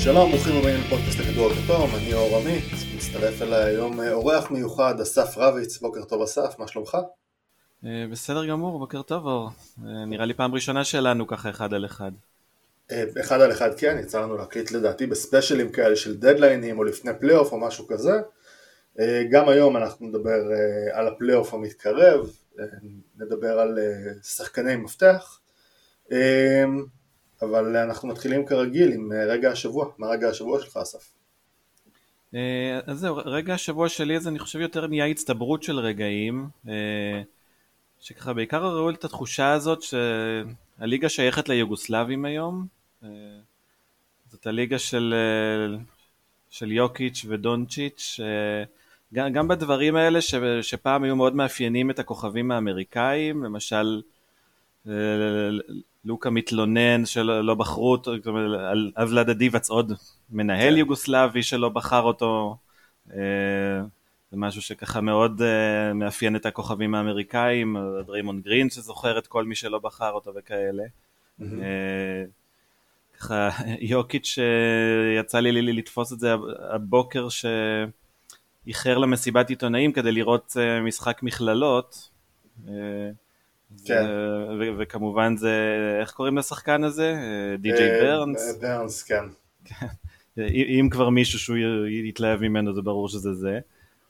שלום, ברוכים הבאים לפודקאסט לכדור הכתום, אני אור עמית, מצטרף אליי היום אורח מיוחד, אסף רביץ. בוקר טוב אסף, מה שלומך? בסדר גמור, בוקר טוב אור. נראה לי פעם ראשונה שלנו ככה אחד על אחד. אחד על אחד, כן, יצא לנו להקליט לדעתי בספיישלים כאלה של דדליינים או לפני פלייאוף או משהו כזה. גם היום אנחנו נדבר על הפלייאוף המתקרב, נדבר על שחקני מפתח, אבל אנחנו מתחילים כרגיל עם רגע השבוע. מה רגע השבוע שלך אסף? אז זהו, רגע השבוע שלי אז אני חושב יותר נהיה הצטברות של רגעים, שככה בעיקר ראו את התחושה הזאת שהליגה שייכת ליוגוסלבים היום. זאת הליגה של יוקיץ' ודונצ'יץ', גם בדברים האלה שפעם היו מאוד מאפיינים את הכוכבים האמריקאים, למשל לוקה מתלונן שלא בחרו אותו, על אבלדה דיבאץ, עוד מנהל יוגוסלבי שלא בחר אותו. זה משהו שככה מאוד מאפיין את הכוכבים האמריקאים, דריימונד גרין שזוכר את כל מי שלא בחר אותו וכאלה. ככה יוקיץ' יצא לי לתפוס את זה הבוקר שאיחר למסיבת עיתונאים כדי לראות משחק מכללות. וכמובן זה, איך קוראים לשחקן הזה? די.ג'יי ברנס. ברנס, כן. אם כבר מישהו שהוא יתלהב ממנו זה ברור שזה זה.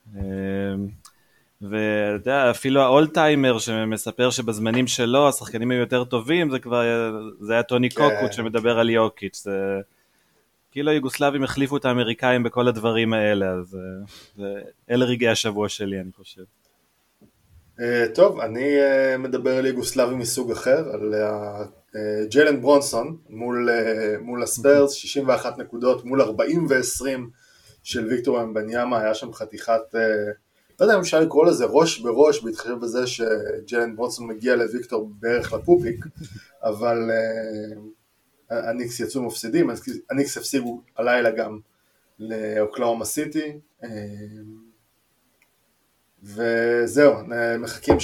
ואתה יודע, אפילו האולטיימר שמספר שבזמנים שלו השחקנים היו יותר טובים, זה היה טוני קוקוט שמדבר על יוקיץ'. כאילו היוגוסלבים החליפו את האמריקאים בכל הדברים האלה, אז אלה רגעי השבוע שלי אני חושב. טוב, אני מדבר על יוגוסלבים מסוג אחר, על ג'יילן ברונסון מול הספרס, 61 נקודות מול 40 ו-20 של ויקטור ומבניאמה. היה שם חתיכת, לא יודע אם אפשר לקרוא לזה ראש בראש, בהתחשב בזה שג'יילן ברונסון מגיע לוויקטור בערך לפופיק, אבל הניקס יצאו מפסידים, הניקס הפסידו הלילה גם לאוקלאומה סיטי, וזהו, מחכים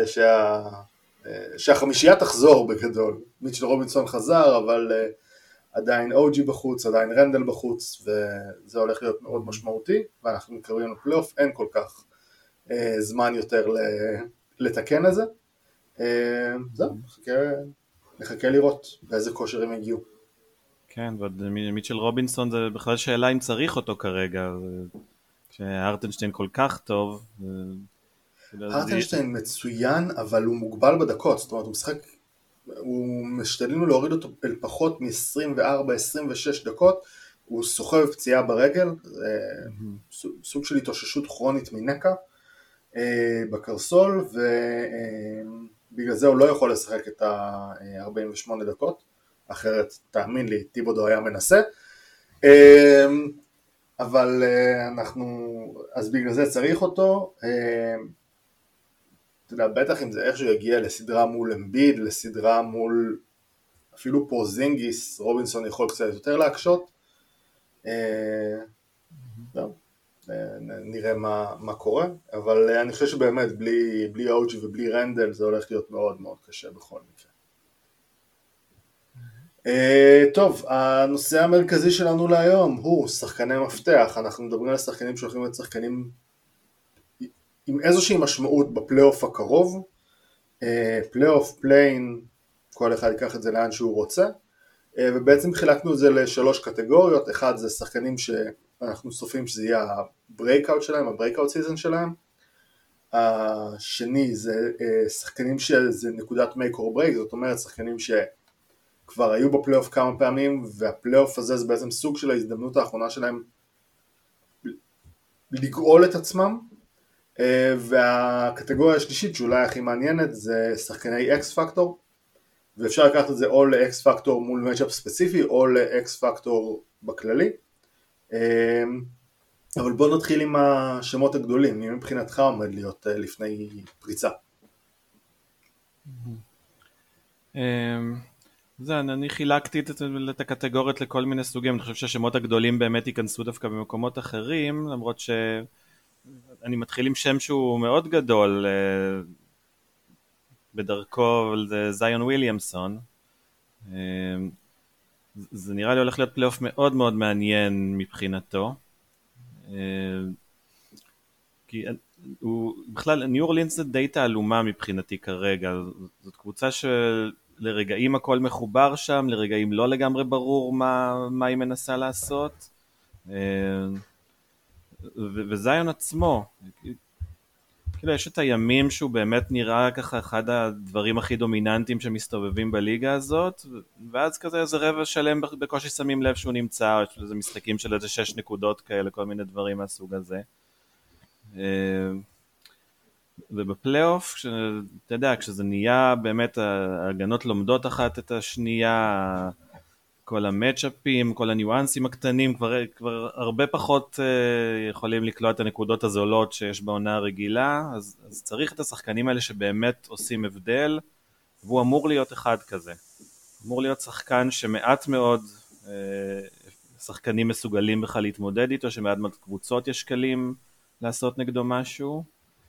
שהחמישייה תחזור בגדול. מיטשל רובינסון חזר, אבל עדיין אוג'י בחוץ, עדיין רנדל בחוץ, וזה הולך להיות מאוד משמעותי, ואנחנו מתקרבים לפלייאוף, אין כל כך זמן יותר לתקן את זה. זהו, נחכה לראות באיזה כושר הם הגיעו. כן, ועוד מיטשל רובינסון זה בכלל שאלה אם צריך אותו כרגע, שהרטנשטיין כל כך טוב. הרטנשטיין מצוין, אבל הוא מוגבל בדקות, זאת אומרת, הוא משתדלים להוריד אותו אל פחות מ-24-26 דקות, הוא סוחב פציעה ברגל, סוג של התאוששות כרונית מנקה בקרסול, ובגלל זה הוא לא יכול לשחק את ה-48 דקות, אחרת תאמין לי, טיבודו היה מנסה, אבל אז בגלל זה צריך אותו. אתה יודע, בטח אם זה איכשהו יגיע לסדרה מול אמביד, לסדרה מול אפילו פורזינגיס, רובינסון יכול קצת יותר להקשות. נראה מה קורה, אבל אני חושב שבאמת בלי אוג'י ובלי רנדל זה הולך להיות מאוד מאוד קשה בכל מקרה. טוב, הנושא המרכזי שלנו להיום הוא שחקני מפתח. אנחנו מדברים על שחקנים שהולכים להיות שחקנים עם איזושהי משמעות בפלייאוף הקרוב, פלייאוף, פליין, כל אחד ייקח את זה לאן שהוא רוצה, ובעצם חילקנו את זה לשלוש קטגוריות. אחד זה שחקנים שאנחנו סופרים שזה יהיה הברייקאוט שלהם, הברייקאוט סיזן שלהם. השני זה שחקנים שזה נקודת make or break, זאת אומרת שחקנים שכבר היו בפלייאוף כמה פעמים, והפלייאוף הזה זה בעצם סוג של ההזדמנות האחרונה שלהם לגאול את עצמם. והקטגוריה השלישית שאולי הכי מעניינת זה שחקני אקס פקטור, ואפשר לקחת את זה או לאקס פקטור מול מצ'אפ ספציפי או לאקס פקטור בכללי. אבל בוא נתחיל עם השמות הגדולים. מי מבחינתך עומד להיות לפני פריצה? אני חילקתי את הקטגוריות לכל מיני סוגים. אני חושב שהשמות הגדולים באמת ייכנסו דווקא במקומות אחרים, למרות שאני מתחיל עם שם שהוא מאוד גדול בדרכו, זה זיון וויליאמסון. זה נראה לי הולך להיות פלייאוף מאוד מאוד מעניין מבחינתו. כי בכלל, ניו אורלינס זה די תעלומה מבחינתי כרגע. זאת קבוצה שלרגעים הכל מחובר שם, לרגעים לא לגמרי ברור מה היא מנסה לעשות. וזיון עצמו, כאילו יש את הימים שהוא באמת נראה ככה אחד הדברים הכי דומיננטיים שמסתובבים בליגה הזאת, ואז כזה איזה רבע שלם בקושי שמים לב שהוא נמצא, או יש איזה משחקים של איזה 6 נקודות כאלה, כל מיני דברים מהסוג הזה. ובפלייאוף, אתה יודע, כשזה נהיה באמת ההגנות לומדות אחת את השנייה, כל המאצ'אפים, כל הניואנסים הקטנים, כבר הרבה פחות יכולים לקלוע את הנקודות הזולות שיש בעונה הרגילה, אז צריך את השחקנים האלה שבאמת עושים הבדל, והוא אמור להיות אחד כזה. אמור להיות שחקן שמעט מאוד שחקנים מסוגלים בכלל להתמודד איתו, שמעט מאוד קבוצות יש כלים לעשות נגדו משהו.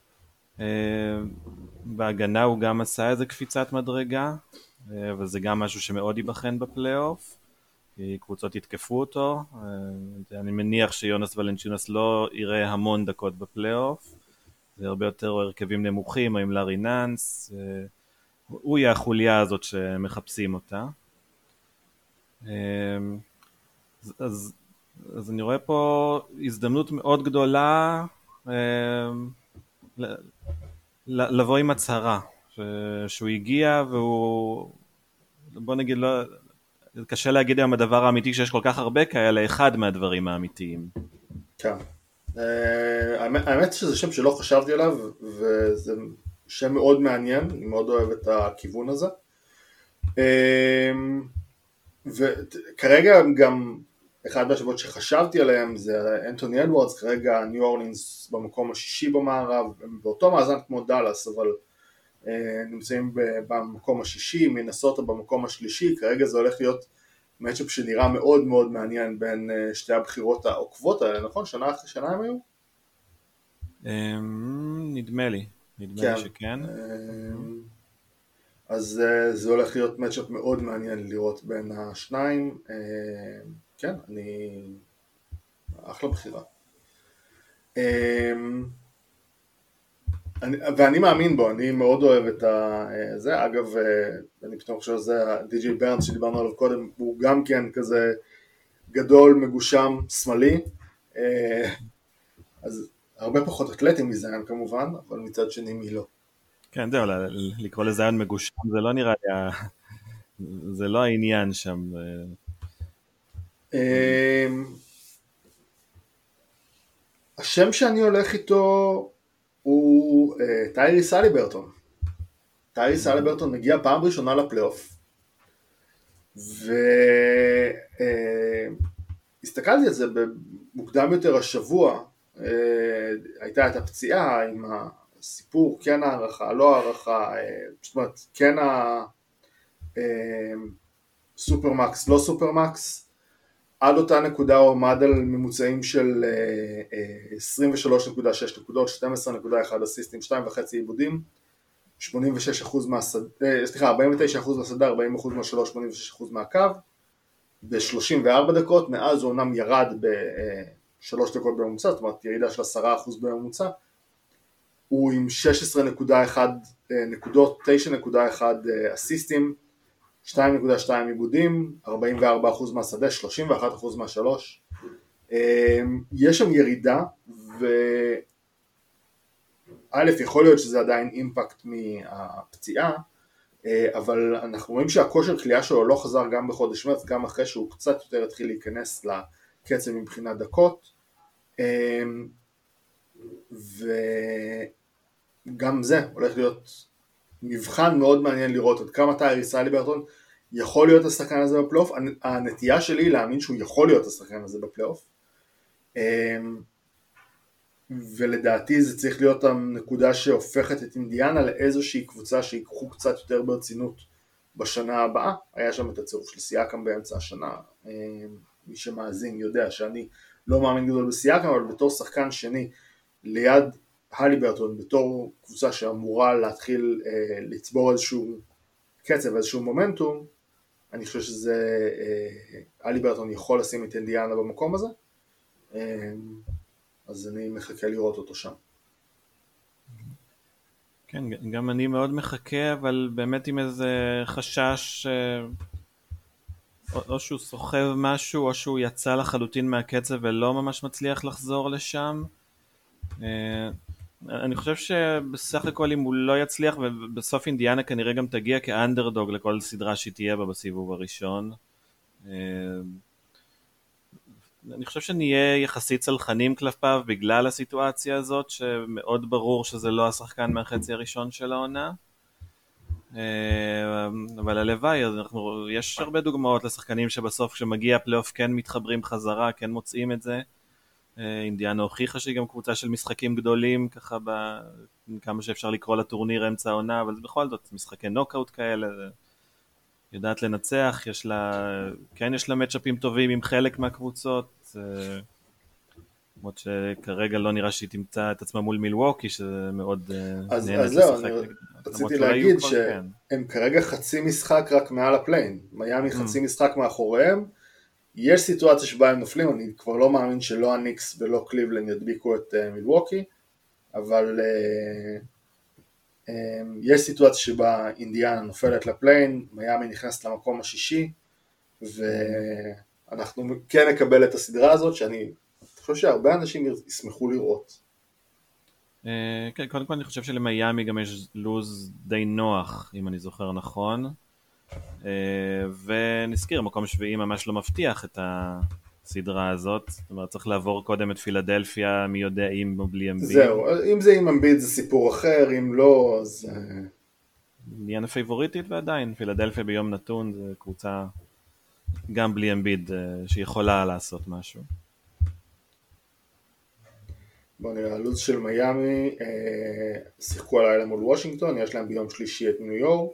בהגנה הוא גם עשה איזה קפיצת מדרגה, אבל זה גם משהו שמאוד ייבחן בפלייאוף. כי קבוצות יתקפו אותו, אני מניח שיונס ולנצ'ונס לא יראה המון דקות בפלייאוף, זה הרבה יותר הרכבים נמוכים, או עם לארי נאנס, הוא יהיה החוליה הזאת שמחפשים אותה. אז אני רואה פה הזדמנות מאוד גדולה לבוא עם הצהרה, שהוא הגיע והוא, בוא נגיד, לא, קשה להגיד היום הדבר האמיתי שיש כל כך הרבה כאלה, אחד מהדברים האמיתיים. כן. האמת שזה שם שלא חשבתי עליו, וזה שם מאוד מעניין, אני מאוד אוהב את הכיוון הזה. וכרגע גם אחד מהשבועות שחשבתי עליהם זה אנטוני אדוורדס, כרגע ניו אורלינס במקום השישי במערב, באותו מאזן כמו דאלאס, אבל נמצאים במקום השישי, מינסוטה במקום השלישי, כרגע זה הולך להיות מאצ'אפ שנראה מאוד מאוד מעניין בין שתי הבחירות העוקבות האלה, נכון? שנה אחרי שנה הם היו? נדמה לי שכן. אז זה הולך להיות מאצ'אפ מאוד מעניין לראות בין השניים, כן, אחלה בחירה. ואני מאמין בו, אני מאוד אוהב את זה, אגב, אני פתאום חושב שזה די.ג'יי ברנס שדיברנו עליו קודם, הוא גם כן כזה גדול, מגושם, שמאלי, אז הרבה פחות אתלטים מזיין כמובן, אבל מצד שני מי לא. כן, זהו, לקרוא לזיין מגושם, זה לא נראה לי, זה לא העניין שם. השם שאני הולך איתו הוא טייריס הליברטון. טייריס הליברטון מגיע פעם ראשונה לפלייאוף, והסתכלתי על זה במוקדם יותר השבוע, הייתה את הפציעה עם הסיפור, כן הערכה, לא הערכה, זאת אומרת, כן הסופרמקס, לא סופרמקס, עד אותה נקודה הוא עמד על ממוצעים של 23.6 נקודות, 12.1 אסיסטים, 2.5 עיבודים, 49% מהשדה, 49% מהשדה, 40% מהשלוש, 86% מהקו, ב-34 דקות, מאז הוא אומנם ירד ב3 דקות בממוצע, זאת אומרת ירידה של 10% בממוצע, הוא עם 16.1 נקודות, 9.1 אסיסטים, 2.2 עיבודים, 44% מהשדה, 31% מהשלוש. יש שם ירידה, וא' יכול להיות שזה עדיין אימפקט מהפציעה, אבל אנחנו רואים שהכושר קליעה שלו לא חזר גם בחודש מרץ, גם אחרי שהוא קצת יותר התחיל להיכנס לקצב מבחינת דקות, וגם זה הולך להיות מבחן מאוד מעניין לראות עד כמה טייריס הליברטון יכול להיות השחקן הזה בפלייאוף. הנטייה שלי היא להאמין שהוא יכול להיות השחקן הזה בפלייאוף, ולדעתי זה צריך להיות הנקודה שהופכת את אינדיאנה לאיזושהי קבוצה שיקחו קצת יותר ברצינות בשנה הבאה. היה שם את הצירוף של סייקם באמצע השנה, מי שמאזין יודע שאני לא מאמין גדול בסייקם, אבל בתור שחקן שני ליד הליברטון, בתור קבוצה שאמורה להתחיל לצבור איזשהו קצב, איזשהו מומנטום, אני חושב שזה, אלי ברטון יכול לשים את אינדיאנה במקום הזה, אז אני מחכה לראות אותו שם. כן, גם אני מאוד מחכה, אבל באמת עם איזה חשש, או שהוא סוחב משהו, או שהוא יצא לחלוטין מהקצב ולא ממש מצליח לחזור לשם. אני חושב שבסך הכל אם הוא לא יצליח, ובסוף אינדיאנה כנראה גם תגיע כאנדרדוג לכל סדרה שהיא תהיה בה בסיבוב הראשון. אני חושב שנהיה יחסית צלחנים כלפיו בגלל הסיטואציה הזאת, שמאוד ברור שזה לא השחקן מהחצי הראשון של העונה. אבל הלוואי, יש הרבה דוגמאות לשחקנים שבסוף כשמגיע הפלייאוף כן מתחברים חזרה, כן מוצאים את זה. אינדיאנה הוכיחה שהיא גם קבוצה של משחקים גדולים, ככה כמה שאפשר לקרוא לטורניר אמצע העונה, אבל בכל זאת משחקי נוקאוט כאלה, יודעת לנצח, יש לה מצ'אפים טובים עם חלק מהקבוצות, למרות שכרגע לא נראה שהיא תמצא את עצמה מול מילווקי, שזה מאוד נהנית לשחק. רציתי להגיד שהם כרגע חצי משחק רק מעל הפליין, מיאמי חצי משחק מאחוריהם, יש סיטואציה שבה הם נופלים, אני כבר לא מאמין שלא הניקס ולא קליבלנד ידביקו את מילווקי, אבל יש סיטואציה שבה אינדיאנה נופלת לפליין, מיאמי נכנסת למקום השישי, ואנחנו כן נקבל את הסדרה הזאת, שאני חושב שהרבה אנשים ישמחו לראות. כן, קודם כל אני חושב שלמיאמי גם יש לוז די נוח, אם אני זוכר נכון, ונזכיר, מקום שביעי ממש לא מבטיח את הסדרה הזאת, זאת אומרת צריך לעבור קודם את פילדלפיה, מי יודע אם או בלי אמביד. זהו, אם זה עם אמביד זה סיפור אחר, אם לא אז... אינדיאנה פייבוריטית ועדיין, פילדלפיה ביום נתון זה קבוצה גם בלי אמביד שיכולה לעשות משהו. בוא נראה, הלוז של מיאמי, שיחקו הלילה מול וושינגטון, יש להם ביום שלישי את ניו יורק,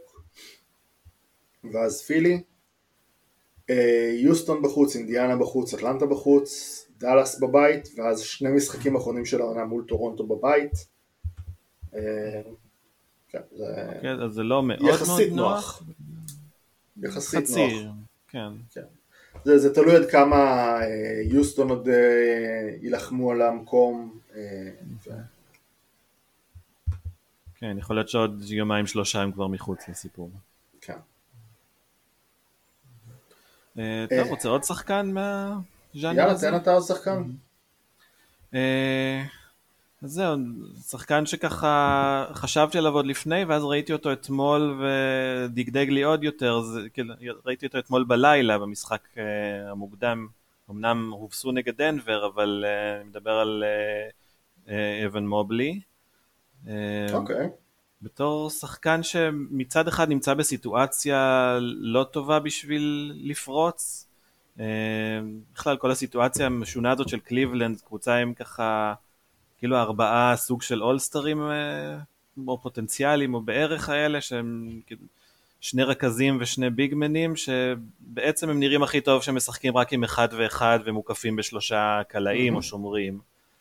ואז פילי, יוסטון בחוץ, אינדיאנה בחוץ, אטלנטה בחוץ, דלס בבית, ואז שני משחקים אחרונים של העונה מול טורונטו בבית. כן, אז זה לא מאוד יחסית מאוד נוח. יחסית חצי, נוח. כן. זה תלוי עד כמה יוסטון עוד ילחמו על המקום. כן, יכול להיות שעוד יומיים שלושה הם כבר מחוץ לסיפור. כן. טוב, רוצה עוד שחקן מהז'אנר יאללה, הזה? תן אתה עוד שחקן. אז זהו, שחקן שככה חשבתי עליו עוד לפני, ואז ראיתי אותו אתמול ודגדג לי עוד יותר, ראיתי אותו אתמול בלילה במשחק המוקדם, אמנם הובסו נגד דנבר, אבל אני מדבר על אבן מובלי. אוקיי. בתור שחקן שמצד אחד נמצא בסיטואציה לא טובה בשביל לפרוץ, בכלל כל הסיטואציה המשונה הזאת של קליבלנד, קבוצה עם ככה כאילו 4 סוג של אולסטרים או פוטנציאלים או בערך האלה, שהם 2 רכזים ו2 ביגמנים, שבעצם הם נראים הכי טוב שהם משחקים רק עם 1 ו1 ומוקפים ב3 קלעים או שומרים.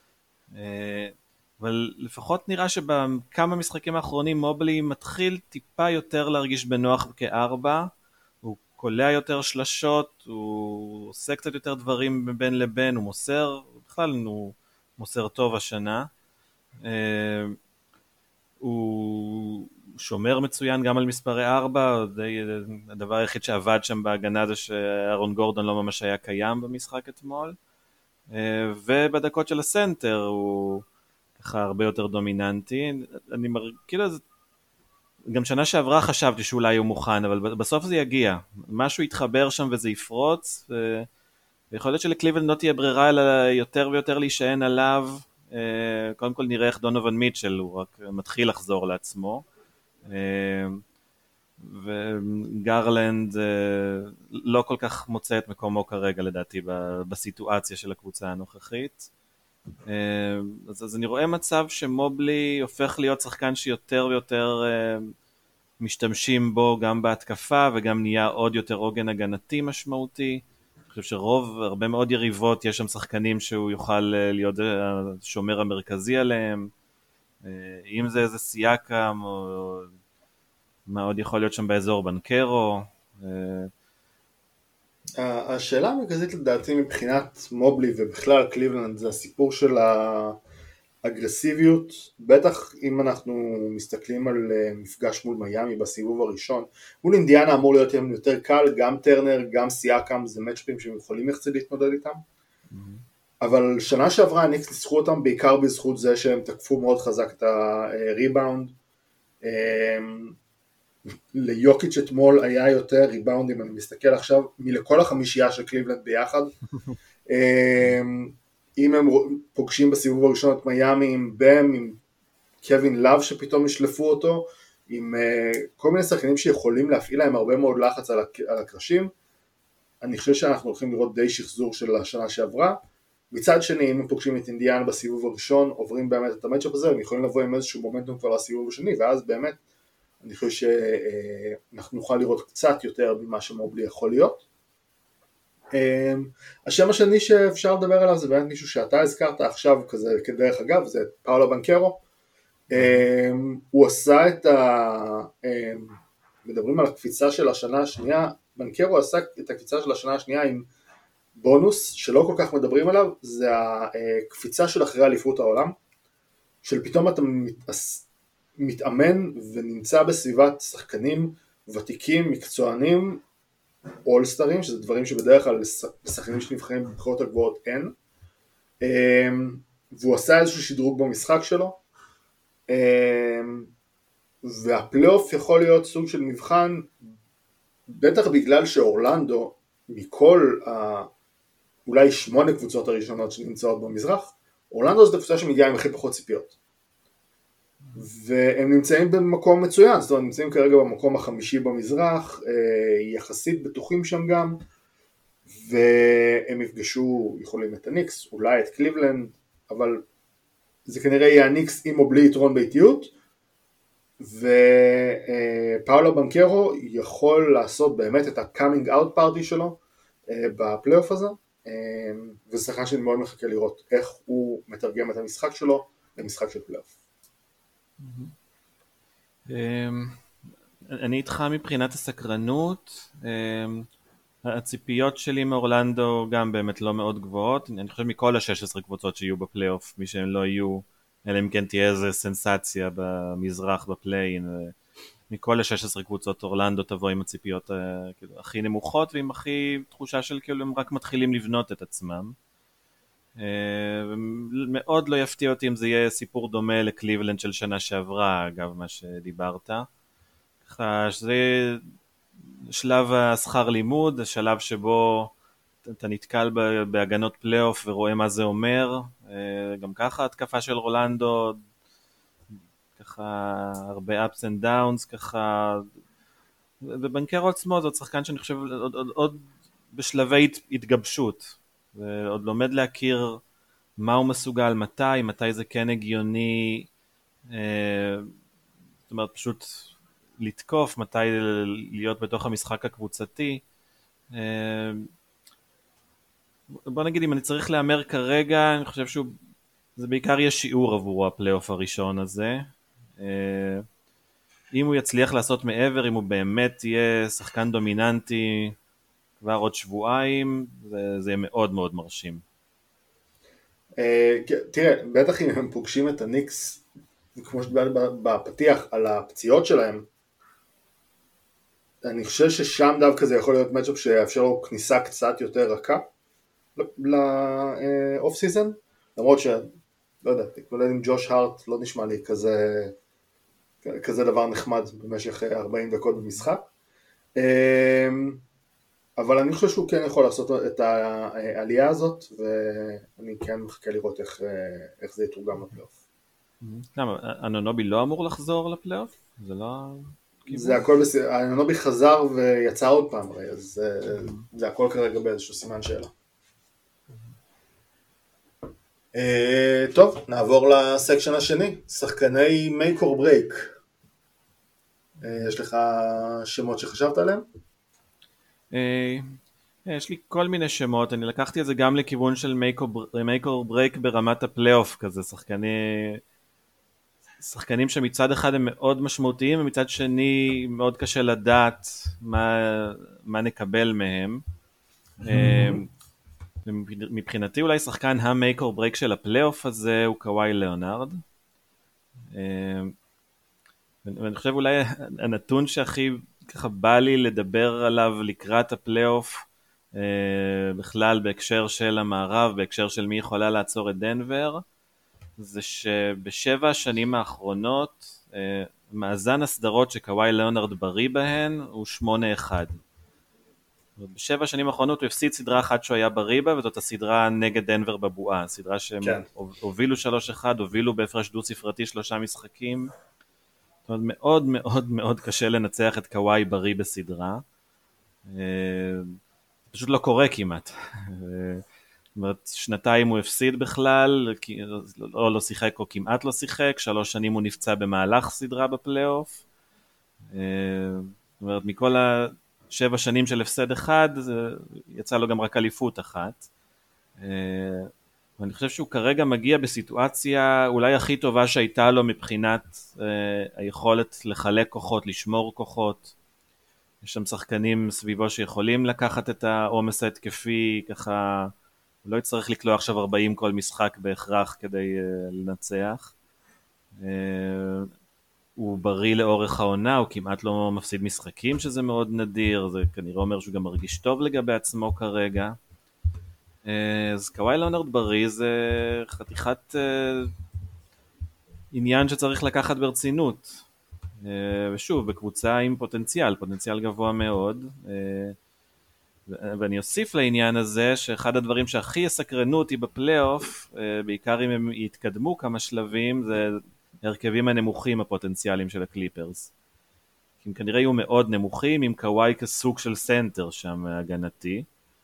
אבל לפחות נראה שבכמה משחקים האחרונים מובלי מתחיל טיפה יותר להרגיש בנוח כ4, הוא קולע יותר שלשות, הוא עושה קצת יותר דברים בין לבין, הוא מוסר, בכלל הוא מוסר טוב השנה, הוא שומר מצוין גם על מספרי 4, הדבר היחיד שעבד שם בהגנה זה שארון גורדון לא ממש היה קיים במשחק אתמול, ובדקות של הסנטר הוא ככה הרבה יותר דומיננטי, כאילו גם שנה שעברה חשבתי שאולי הוא מוכן, אבל בסוף זה יגיע, משהו יתחבר שם וזה יפרוץ, ויכול להיות שלקליבלנד לא תהיה ברירה אלא יותר ויותר להישען עליו, קודם כל נראה איך דונוvan מיטשל הוא רק מתחיל לחזור לעצמו, וגרלנד לא כל כך מוצא את מקומו כרגע לדעתי בסיטואציה של הקבוצה הנוכחית, אז אני רואה מצב שמובלי הופך להיות שחקן שיותר ויותר משתמשים בו גם בהתקפה וגם נהיה עוד יותר עוגן הגנתי משמעותי. אני חושב הרבה מאוד יריבות יש שם שחקנים שהוא יוכל להיות השומר המרכזי עליהם, אם זה איזה סייקם או מה עוד יכול להיות שם באזור בנקרו, השאלה המרכזית לדעתי מבחינת מובלי ובכלל קליבלנד זה הסיפור של האגרסיביות, בטח אם אנחנו מסתכלים על מפגש מול מיאמי בסיבוב הראשון. מול אינדיאנה אמור להיות יותר קל, גם טרנר, גם סיאקם, זה מצ'פים שהם יכולים יחסית להתמודד איתם. אבל שנה שעברה הניקס ניצחו אותם בעיקר בזכות זה שהם תקפו מאוד חזק את הריבאונד. ליוקיץ' אתמול היה יותר ריבאונדים, אני מסתכל עכשיו, מלכל החמישייה של קליבלנד ביחד. אם הם פוגשים בסיבוב הראשון את מיאמי עם בם, עם קווין לב שפתאום ישלפו אותו, עם כל מיני שחקנים שיכולים להפעיל להם הרבה מאוד לחץ על הקרשים, אני חושב שאנחנו הולכים לראות די שחזור של השנה שעברה. מצד שני, אם הם פוגשים את אינדיאן בסיבוב הראשון, עוברים באמת את המאצ'אפ הזה, הם יכולים לבוא עם איזשהו מומנטום כבר לסיבוב השני, ואז באמת אני חושב שאנחנו נוכל לראות קצת יותר ממה שמובלי יכול להיות. השם השני שאפשר לדבר עליו זה באמת מישהו שאתה הזכרת עכשיו כזה כדרך אגב, זה פאולו בנקרו. הוא עשה מדברים על הקפיצה של השנה השנייה, בנקרו עשה את הקפיצה של השנה השנייה עם בונוס שלא כל כך מדברים עליו, זה הקפיצה של אחרי אליפות העולם, של פתאום אתה מתאמן ונמצא בסביבת שחקנים ותיקים, מקצוענים, אולסטרים, שזה דברים שבדרך כלל לשחקנים שנבחרים בבחירות הגבוהות אין, והוא עשה איזשהו שדרוג במשחק שלו, והפלייאוף יכול להיות סוג של מבחן, בטח בגלל שאורלנדו, מכל אולי 8 קבוצות הראשונות שנמצאות במזרח, אורלנדו זאת הקבוצה שמגיעה עם הכי פחות ציפיות. והם נמצאים במקום מצוין, זאת אומרת, נמצאים כרגע במקום החמישי במזרח, יחסית בטוחים שם גם, והם יפגשו, יכולים את הניקס, אולי את קליבלנד, אבל זה כנראה יהיה הניקס עם או בלי יתרון ביתיות, ופאולו בנקרו יכול לעשות באמת את ה-coming out party שלו בפלייאוף הזה, וזה שחקן שאני מאוד מחכה לראות איך הוא מתרגם את המשחק שלו למשחק של פלייאוף. אני איתך מבחינת הסקרנות, הציפיות שלי מאורלנדו גם באמת לא מאוד גבוהות, אני חושב מכל ה-16 קבוצות שיהיו בפלייאוף, מי שהם לא יהיו, אלא אם כן תהיה איזה סנסציה במזרח, בפליין, מכל ה-16 קבוצות אורלנדו תבוא עם הציפיות כאילו, הכי נמוכות, ועם הכי תחושה של כאילו הם רק מתחילים לבנות את עצמם. מאוד לא יפתיע אותי אם זה יהיה סיפור דומה לקליבלנד של שנה שעברה, אגב מה שדיברת, ככה שזה שלב השכר לימוד, השלב שבו אתה נתקל בהגנות פלייאוף ורואה מה זה אומר, גם ככה התקפה של אורלנדו, ככה הרבה ups and downs, ככה, ובנקרו עצמו זאת שחקן שאני חושב עוד בשלבי התגבשות, ועוד לומד להכיר מה הוא מסוגל, מתי זה כן הגיוני, זאת אומרת פשוט לתקוף, מתי להיות בתוך המשחק הקבוצתי. בוא נגיד אם אני צריך לאמר כרגע, אני חושב שזה בעיקר יהיה שיעור עבור הפלייאוף הראשון הזה. אם הוא יצליח לעשות מעבר, אם הוא באמת יהיה שחקן דומיננטי כבר עוד שבועיים, זה יהיה מאוד מאוד מרשים. תראה, בטח אם הם פוגשים את הניקס, כמו שדיברתי בפתיח על הפציעות שלהם, אני חושב ששם דווקא זה יכול להיות מצ'אפ שיאפשר לו כניסה קצת יותר רכה לאוף סיזן, למרות שלא יודע, תתמודד עם ג'וש הארט לא נשמע לי כזה דבר נחמד במשך 40 דקות במשחק, אבל אני חושב שהוא כן יכול לעשות את העלייה הזאת, ואני כן מחכה לראות איך זה יתורגם לפלייאוף. למה? אנונובי לא אמור לחזור לפלייאוף? זה לא... זה הכל בסדר, אנונובי חזר ויצא עוד פעם, אז זה הכל כרגע באיזשהו סימן שאלה. טוב, נעבור לסקשן השני, שחקני make or break. יש לך שמות שחשבת עליהם? יש לי כל מיני שמות, אני לקחתי את זה גם לכיוון של make or break ברמת הפלייאוף כזה, שחקנים שמצד אחד הם מאוד משמעותיים, ומצד שני מאוד קשה לדעת מה נקבל מהם. מבחינתי אולי שחקן המייק אור ברייק של הפלייאוף הזה הוא קוואי ליאונרד. ואני חושב אולי הנתון שהכי ככה בא לי לדבר עליו לקראת הפלייאוף, בכלל בהקשר של המערב, בהקשר של מי יכולה לעצור את דנבר, זה שבשבע השנים האחרונות מאזן הסדרות שקוואי ליאונרד בריא בהן הוא 8-1. בשבע השנים האחרונות הוא הפסיד סדרה אחת שהוא היה בריא בה, וזאת הסדרה נגד דנבר בבועה, סדרה שהם הובילו 3-1, הובילו בהפרש דו ספרתי 3 משחקים. זאת אומרת, מאוד מאוד מאוד קשה לנצח את קוואי בריא בסדרה. פשוט לא קורה כמעט. זאת אומרת, שנתיים הוא הפסיד בכלל, או לא שיחק או כמעט לא שיחק, 3 שנים הוא נפצע במהלך סדרה בפלייאוף. זאת אומרת, מכל 7 שנים של הפסד אחד, יצא לו גם רק אליפות אחת. ואני חושב שהוא כרגע מגיע בסיטואציה אולי הכי טובה שהייתה לו מבחינת היכולת לחלק כוחות, לשמור כוחות. יש שם שחקנים סביבו שיכולים לקחת את העומס ההתקפי, ככה הוא לא יצטרך לקלוע עכשיו 40 כל משחק בהכרח כדי לנצח. הוא בריא לאורך העונה, הוא כמעט לא מפסיד משחקים, שזה מאוד נדיר, זה כנראה אומר שהוא גם מרגיש טוב לגבי עצמו כרגע. אז קוואי ליאונרד בריא זה חתיכת עניין שצריך לקחת ברצינות. ושוב, בקבוצה עם פוטנציאל גבוה מאוד. ואני אוסיף לעניין הזה שאחד הדברים שהכי יסקרנו אותי בפלייאוף, בעיקר אם הם יתקדמו כמה שלבים, זה הרכבים הנמוכים הפוטנציאליים של הקליפרס. כי הם כנראה יהיו מאוד נמוכים, עם קוואי כסוג של סנטר שם הגנתי.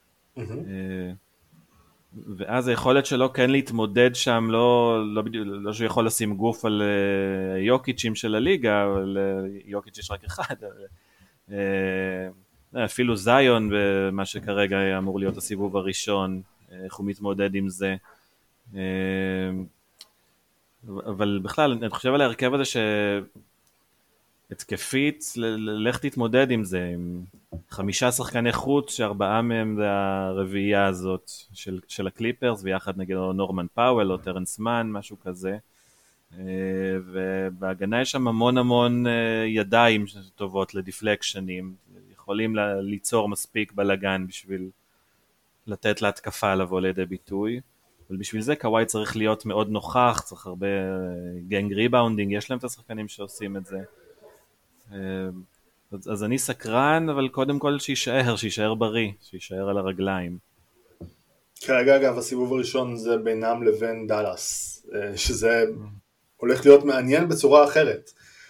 ואז היכולת שלו כן להתמודד שם, לא שהוא יכול לשים גוף על יוקיצ'ים של הליגה, אבל יוקיץ' יש רק אחד, אפילו זיון במה שכרגע אמור להיות הסיבוב הראשון, איך הוא מתמודד עם זה. אבל בכלל, אני חושב על ההרכב הזה התקפית, לך תתמודד עם זה, עם 5 שחקני חוץ, 4 מהם זה הרביעייה הזאת של הקליפרס, ויחד נגיד נורמן פאוול או טרנס מן, משהו כזה. ובהגנה יש שם המון ידיים טובות לדיפלקשנים, יכולים ליצור מספיק בלגן בשביל לתת להתקפה לבוא לידי ביטוי. אבל בשביל זה קוואי צריך להיות מאוד נוכח, צריך הרבה גנג ריבאונדינג, יש להם את השחקנים שעושים את זה. אז אני סקרן, אבל קודם כל שיישאר בריא, שיישאר על הרגליים. כרגע אגב הסיבוב הראשון זה בינם לבין דלס, שזה הולך להיות מעניין בצורה אחרת.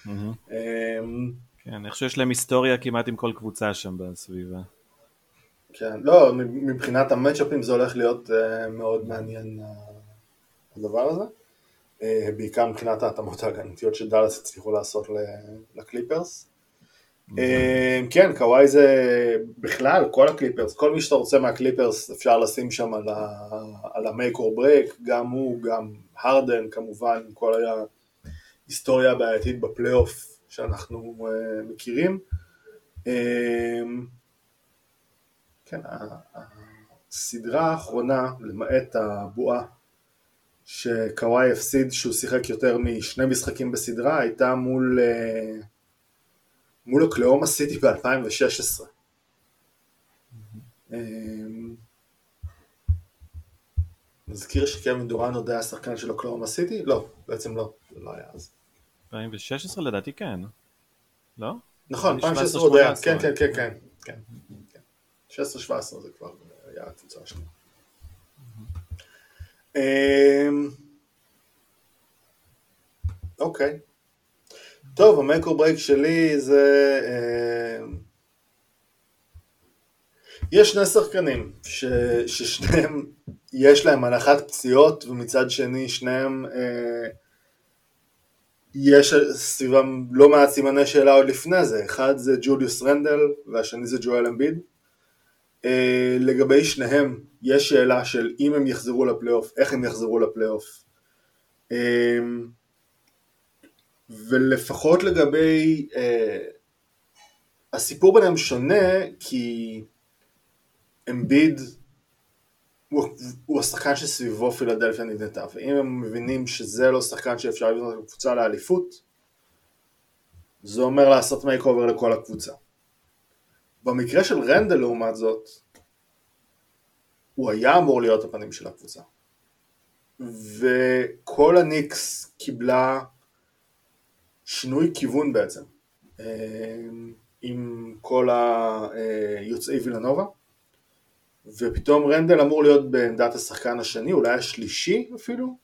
כן, אני חושב שיש להם היסטוריה כמעט עם כל קבוצה שם בסביבה. כן, לא, מבחינת המצ'אפים זה הולך להיות מאוד מעניין הדבר הזה. בעיקר מבחינת ההתאמות ההגנתיות שדלס הצליחו לעשות לקליפרס. כן, קוואי זה בכלל, כל הקליפרס, כל מי שאתה רוצה מהקליפרס אפשר לשים שם על המייק אור ברייק, גם הוא, גם הרדן כמובן, עם כל ההיסטוריה הבעייתית בפלייאוף שאנחנו מכירים. כן, הסדרה האחרונה, למעט הבועה, שקוואי הפסיד שהוא שיחק יותר מ2 משחקים בסדרה, הייתה מול אוקלאומה סיטי ב-2016. נזכיר שקווין דורנט עוד היה שחקן של אוקלאומה סיטי? לא, בעצם לא, זה לא היה אז. 2016 לדעתי כן, לא? נכון, 2016 עוד היה, כן. 16-17 זה כבר היה הקבוצה השנייה. אוקיי. טוב, המייק אור ברייק שלי זה... יש 2 שחקנים ששניהם יש להם הנחת פציעות, ומצד שני שניהם יש סביבם לא מעט סימני שאלה עוד לפני זה. אחד זה ג'וליוס רנדל והשני זה ג'ואל אמביד. לגבי שניהם יש שאלה של אם הם יחזרו לפלייאוף, איך הם יחזרו לפלייאוף. ולפחות לגבי הסיפור ביניהם שונה, כי אמביד הוא השחקן שסביבו פילדלפיה נבנתה, ואם הם מבינים שזה לא שחקן שאפשר לבנות את הקבוצה לאליפות, זה אומר לעשות מייק אובר לכל הקבוצה. במקרה של רנדל לעומת זאת, הוא היה אמור להיות הפנים של הקבוצה. וכל הניקס קיבלה שינוי כיוון בעצם, עם כל היוצאי וילנובה, ופתאום רנדל אמור להיות בעמדת השחקן השני, אולי השלישי אפילו,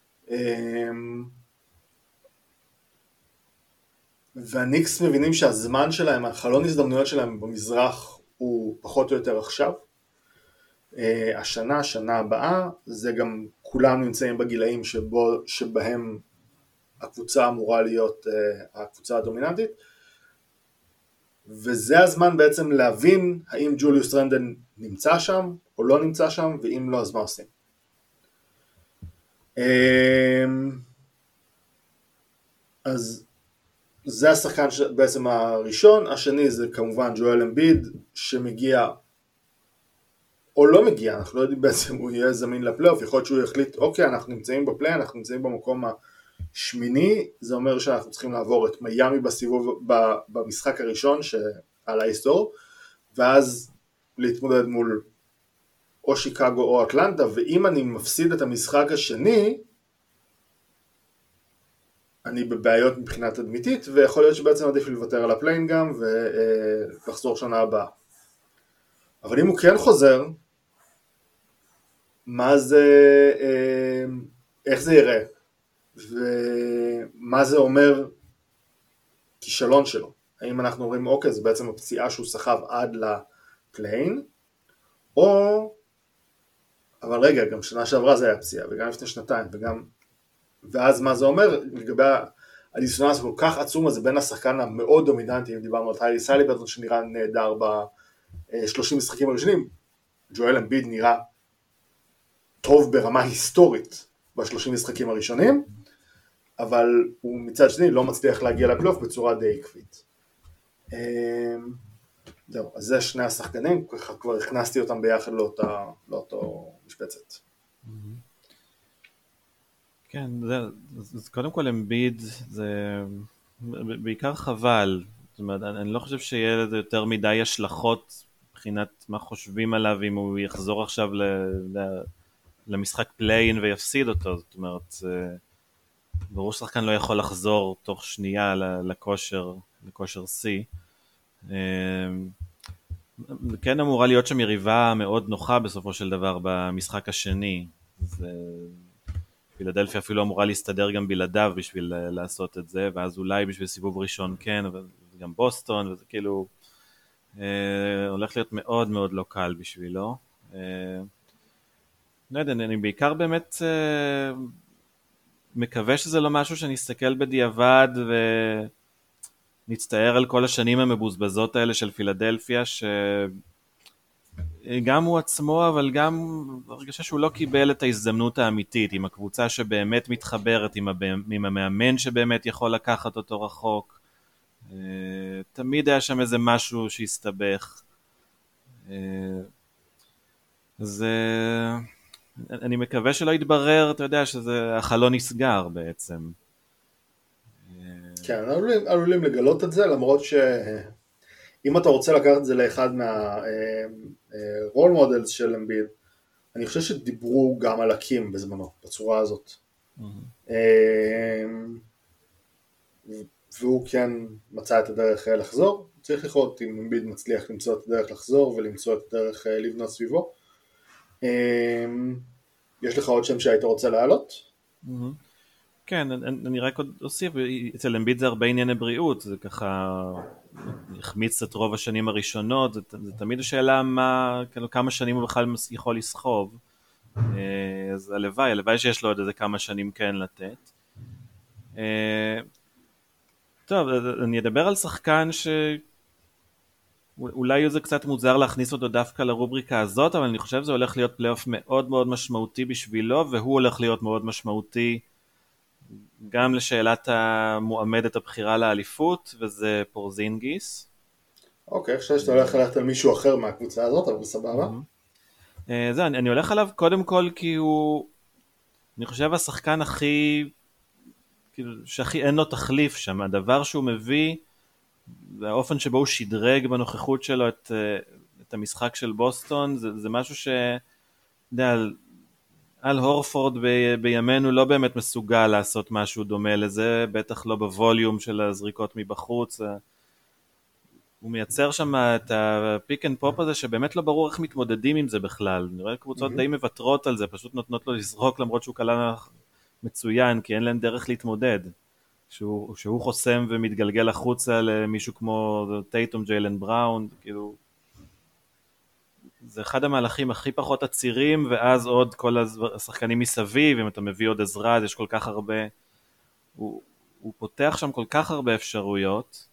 והניקס מבינים שהזמן שלהם, החלון הזדמנויות שלהם במזרח הוא פחות או יותר עכשיו. השנה, שנה הבאה, זה גם כולם נמצאים בגילאים שבהם הקבוצה אמורה להיות הקבוצה הדומיננטית, וזה הזמן בעצם להבין האם ג'וליוס רנדל נמצא שם או לא נמצא שם, ואם לא אז מה עושים. אז זה השחקן בעצם הראשון. השני זה כמובן ג'ואל אמביד, שמגיע או לא מגיע, אנחנו לא יודעים בעצם הוא יהיה זמין לפלייאוף, יכול להיות שהוא יחליט אוקיי אנחנו נמצאים בפליי, אנחנו נמצאים במקום השמיני, זה אומר שאנחנו צריכים לעבור את מיימי בסיבוב, במשחק הראשון שעל ההיסטור, ואז להתמודד מול או שיקגו או אטלנטה, ואם אני מפסיד את המשחק השני, אני בבעיות מבחינה תדמיתית, ויכול להיות שבעצם עדיף לוותר על הפליין גם, ולחזור שנה הבאה. אבל אם הוא כן חוזר, מה זה, איך זה יראה, ומה זה אומר כישלון שלו. האם אנחנו אומרים אוקיי, זה בעצם הפציעה שהוא סחב עד לפליין, או, אבל רגע, גם שנה שעברה זה היה פציעה, וגם לפני שנתיים, ואז מה זה אומר לגבי הדיסוננס כל כך עצום הזה בין השחקן המאוד דומיננטי, אם דיברנו על טיילי סליברטון שנראה נהדר ב-30 משחקים הראשונים, ג'ואל אמביד נראה טוב ברמה היסטורית ב-30 משחקים הראשונים, אבל הוא מצד שני לא מצליח להגיע לפלייאוף בצורה די עקבית. זהו, אז זה שני השחקנים, ככה כבר הכנסתי אותם ביחד לאותו משבצת. כן, אז קודם כל אמביד זה בעיקר חבל, זאת אומרת, אני לא חושב שיהיה לזה יותר מדי השלכות מבחינת מה חושבים עליו אם הוא יחזור עכשיו למשחק פליין ויפסיד אותו, זאת אומרת, ברור ששחקן לא יכול לחזור תוך שנייה לכושר C. כן אמורה להיות שם יריבה מאוד נוחה בסופו של דבר במשחק השני, פילדלפיה אפילו אמורה להסתדר גם בלעדיו בשביל לעשות את זה, ואז אולי בשביל סיבוב ראשון כן, וגם בוסטון, וזה כאילו הולך להיות מאוד מאוד לא קל בשבילו. לא יודע, אני בעיקר באמת מקווה שזה לא משהו שנסתכל בדיעבד ונצטער על כל השנים המבוזבזות האלה של פילדלפיה, גם הוא עצמו, אבל גם הרגשה שהוא לא קיבל את ההזדמנות האמיתית, עם הקבוצה שבאמת מתחברת, עם המאמן שבאמת יכול לקחת אותו רחוק. תמיד היה שם איזה משהו שהסתבך. אז אני מקווה שלא יתברר, אתה יודע, שזה החלון נסגר בעצם. כן, עלולים לגלות את זה, למרות שאם אתה רוצה לקחת את זה לאחד מהרול מודלס של אמביד, אני חושב שדיברו גם על הקים בזמנו, בצורה הזאת. והוא כן מצא את הדרך לחזור, צריך לראות אם אמביד מצליח למצוא את הדרך לחזור ולמצוא את הדרך לבנות סביבו. יש לך עוד שם שהיית רוצה להעלות? כן, אני רק עוד אוסיף, אצל אמביד זה הרבה ענייני בריאות, זה ככה החמיץ את רוב השנים הראשונות, זה תמיד השאלה כמה שנים הוא בכלל יכול לסחוב, אז הלוואי שיש לו עוד איזה כמה שנים כן לתת. טוב, אני אדבר על שחקן אולי זה קצת מוזר להכניס אותו דווקא לרובריקה הזאת, אבל אני חושב שזה הולך להיות פלייאוף מאוד מאוד משמעותי בשבילו, והוא הולך להיות מאוד משמעותי גם לשאלת המועמדת הבחירה לאליפות, וזה פורזינגיס. אוקיי, חושב שאתה הולך ללכת על מישהו אחר מהקבוצה הזאת, אבל בסבבה. זה, אני הולך עליו קודם כל כי הוא, אני חושב השחקן הכי, כאילו, שהכי אין לו תחליף שם, הדבר שהוא מביא, והאופן שבו הוא שדרג בנוכחות שלו את המשחק של בוסטון, זה משהו ש, יודע, על הורפורד בימינו לא באמת מסוגל לעשות משהו דומה לזה, בטח לא בווליום של הזריקות מבחוץ, הוא מייצר שם את הפיק אנד פופ הזה שבאמת לא ברור איך מתמודדים עם זה בכלל, אני רואה קבוצות די מוותרות על זה, פשוט נותנות לו לזרוק למרות שהוא קלה מצוין, כי אין להם דרך להתמודד, שהוא חוסם ומתגלגל החוצה למישהו כמו טייטום, ג'יילן בראון, כאילו זה אחד המהלכים הכי פחות עצירים, ואז עוד כל השחקנים מסביב, אם אתה מביא עוד עזרה, אז יש כל כך הרבה, הוא פותח שם כל כך הרבה אפשרויות,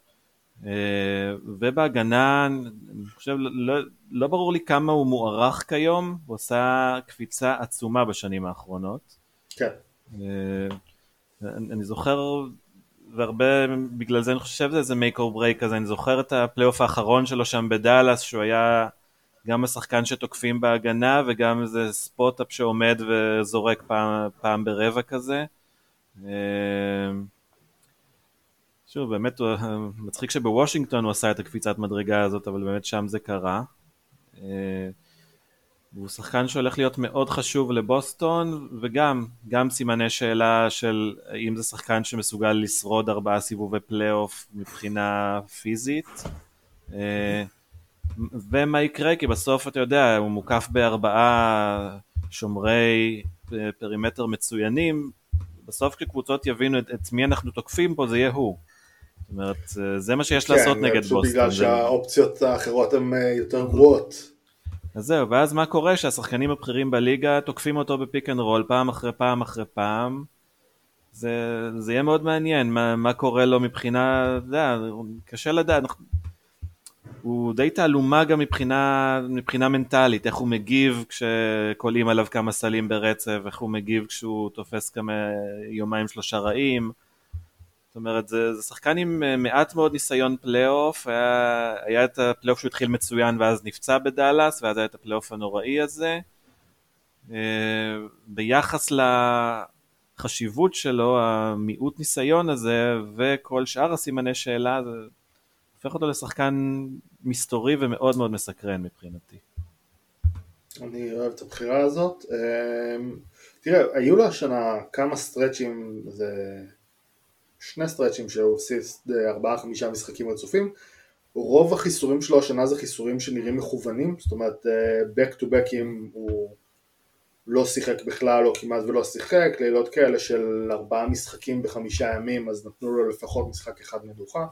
ובהגנה, אני חושב, לא ברור לי כמה הוא מוערך כיום, הוא עושה קפיצה עצומה בשנים האחרונות. כן. אני זוכר, והרבה, בגלל זה אני חושב שזה make or break כזה, אני זוכר את הפלייאוף האחרון שלו שם בדלס, שהוא היה גם השחקן שתוקפים בהגנה, וגם איזה ספוט-אפ שעומד וזורק פעם ברבע כזה. שוב, באמת מצחיק שבוושינגטון הוא עשה את הקפיצת מדרגה הזאת, אבל באמת שם זה קרה. הוא שחקן שהולך להיות מאוד חשוב לבוסטון, וגם סימני שאלה של אם זה שחקן שמסוגל לשרוד 4 סיבובי פלייאוף מבחינה פיזית. ומה יקרה? כי בסוף אתה יודע, הוא מוקף ב4 שומרי פרימטר מצוינים, בסוף כשקבוצות יבינו את מי אנחנו תוקפים פה, זה יהיה הוא. זאת אומרת, זה מה שיש לעשות נגד בוסטון. בגלל שהאופציות האחרות הן יותר גרועות. אז זהו, ואז מה קורה? שהשחקנים הבכירים בליגה תוקפים אותו בפיק אנד רול פעם אחרי פעם אחרי פעם. זה יהיה מאוד מעניין, מה קורה לו מבחינה, קשה לדעת. הוא די תעלומה גם מבחינה מנטלית, איך הוא מגיב כשקולים עליו כמה סלים ברצף, איך הוא מגיב כשהוא תופס כמה יומיים 3 רעים. זאת אומרת, זה שחקן עם מעט מאוד ניסיון פלייאוף, היה את הפלייאוף שהוא התחיל מצוין ואז נפצע בדלס, ואז היה את הפלייאוף הנוראי הזה. ביחס לחשיבות שלו, המיעוט ניסיון הזה, וכל שאר הסימני שאלה, זה הופך אותו לשחקן מסתורי ומאוד מאוד מסקרן מבחינתי. אני אוהב את הבחירה הזאת. תראה, היו לו השנה כמה סטרצ'ים, זה 2 סטרצ'ים שהוא עושה 4-5 משחקים רצופים. רוב החיסורים שלו השנה זה חיסורים שנראים מכוונים, זאת אומרת back to back'ים הוא לא שיחק בכלל או כמעט ולא שיחק, לילות כאלה של 4 משחקים ב5 ימים, אז נתנו לו לפחות משחק אחד מדוחה.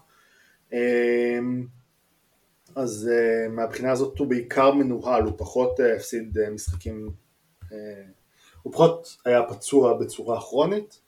אז מהבחינה הזאת הוא בעיקר מנוהל, הוא פחות הפסיד משחקים, הוא פחות היה פצוע בצורה כרונית.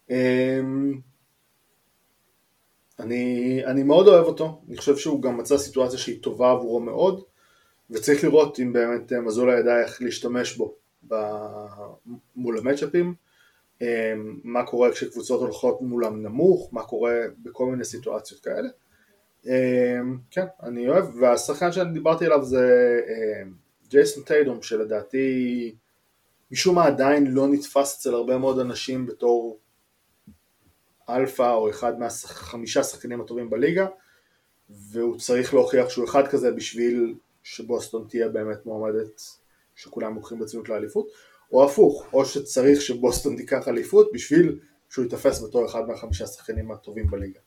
אני מאוד אוהב אותו, אני חושב שהוא גם מצא סיטואציה שהיא טובה עבורו מאוד, וצריך לראות אם באמת מזולה ידע איך להשתמש בו מול המצ'אפים, מה קורה כשקבוצות הולכות מולם נמוך, מה קורה בכל מיני סיטואציות כאלה. כן, אני אוהב, והשחקן שאני דיברתי עליו זה ג'ייסון טייטום, שלדעתי משום מה עדיין לא נתפס אצל הרבה מאוד אנשים בתור אלפא או אחד מה5 שחקנים הטובים בליגה, והוא צריך להוכיח שהוא אחד כזה בשביל שבוסטון תהיה באמת מועמדת שכולם לוקחים ברצינות לאליפות, או הפוך, או שצריך שבוסטון תיקח אליפות בשביל שהוא יתפס בתור אחד מה5 שחקנים הטובים בליגה.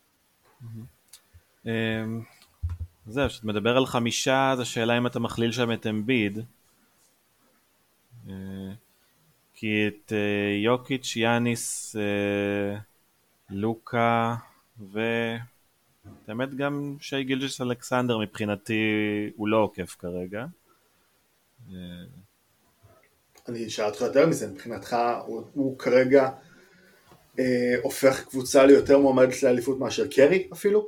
זהו, כשאת מדבר על 5, אז השאלה אם אתה מכליל שם את אמביד, כי את יוקיץ', יאניס, לוקה באמת גם שי גילג'ס אלכסנדר מבחינתי הוא לא עוקף כרגע. אני שאלת לך יותר מזה, מבחינתך הוא כרגע הופך קבוצה ליותר מועמדת לאליפות מאשר קרי אפילו?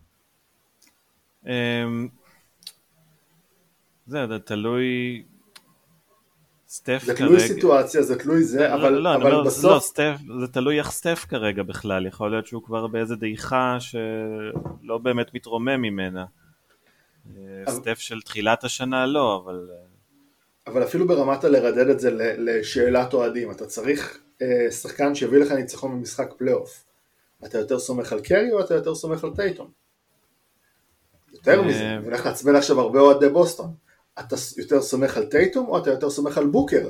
זה תלוי סטף זה כרגע. תלוי סיטואציה, זה תלוי זה, אבל בסוף... לא, סטף, זה תלוי איך סטף כרגע בכלל, יכול להיות שהוא כבר באיזה דעיכה שלא באמת מתרומם ממנה. סטף של תחילת השנה לא, אבל אבל אפילו ברמת לרדד את זה לשאלת אוהדים, אתה צריך שחקן שיביא לך ניצחון במשחק פלייאוף. אתה יותר סומך על קרי או אתה יותר סומך על טייטום? יותר מזה, אני הולך לעצבן עכשיו הרבה אוהדי בוסטון. אתה יותר סומך על טייטום או אתה יותר סומך על בוקר?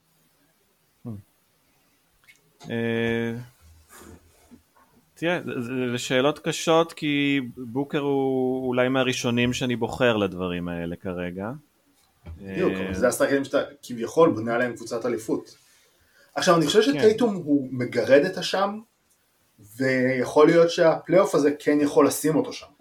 תראה, זה שאלות קשות, כי בוקר הוא אולי מהראשונים שאני בוחר לדברים האלה כרגע. בדיוק, זה השחקנים שאתה כביכול בונה עליהם קבוצת אליפות. עכשיו אני חושב שטייטום הוא מגרד את השם, ויכול להיות שהפלייאוף הזה כן יכול לשים אותו שם.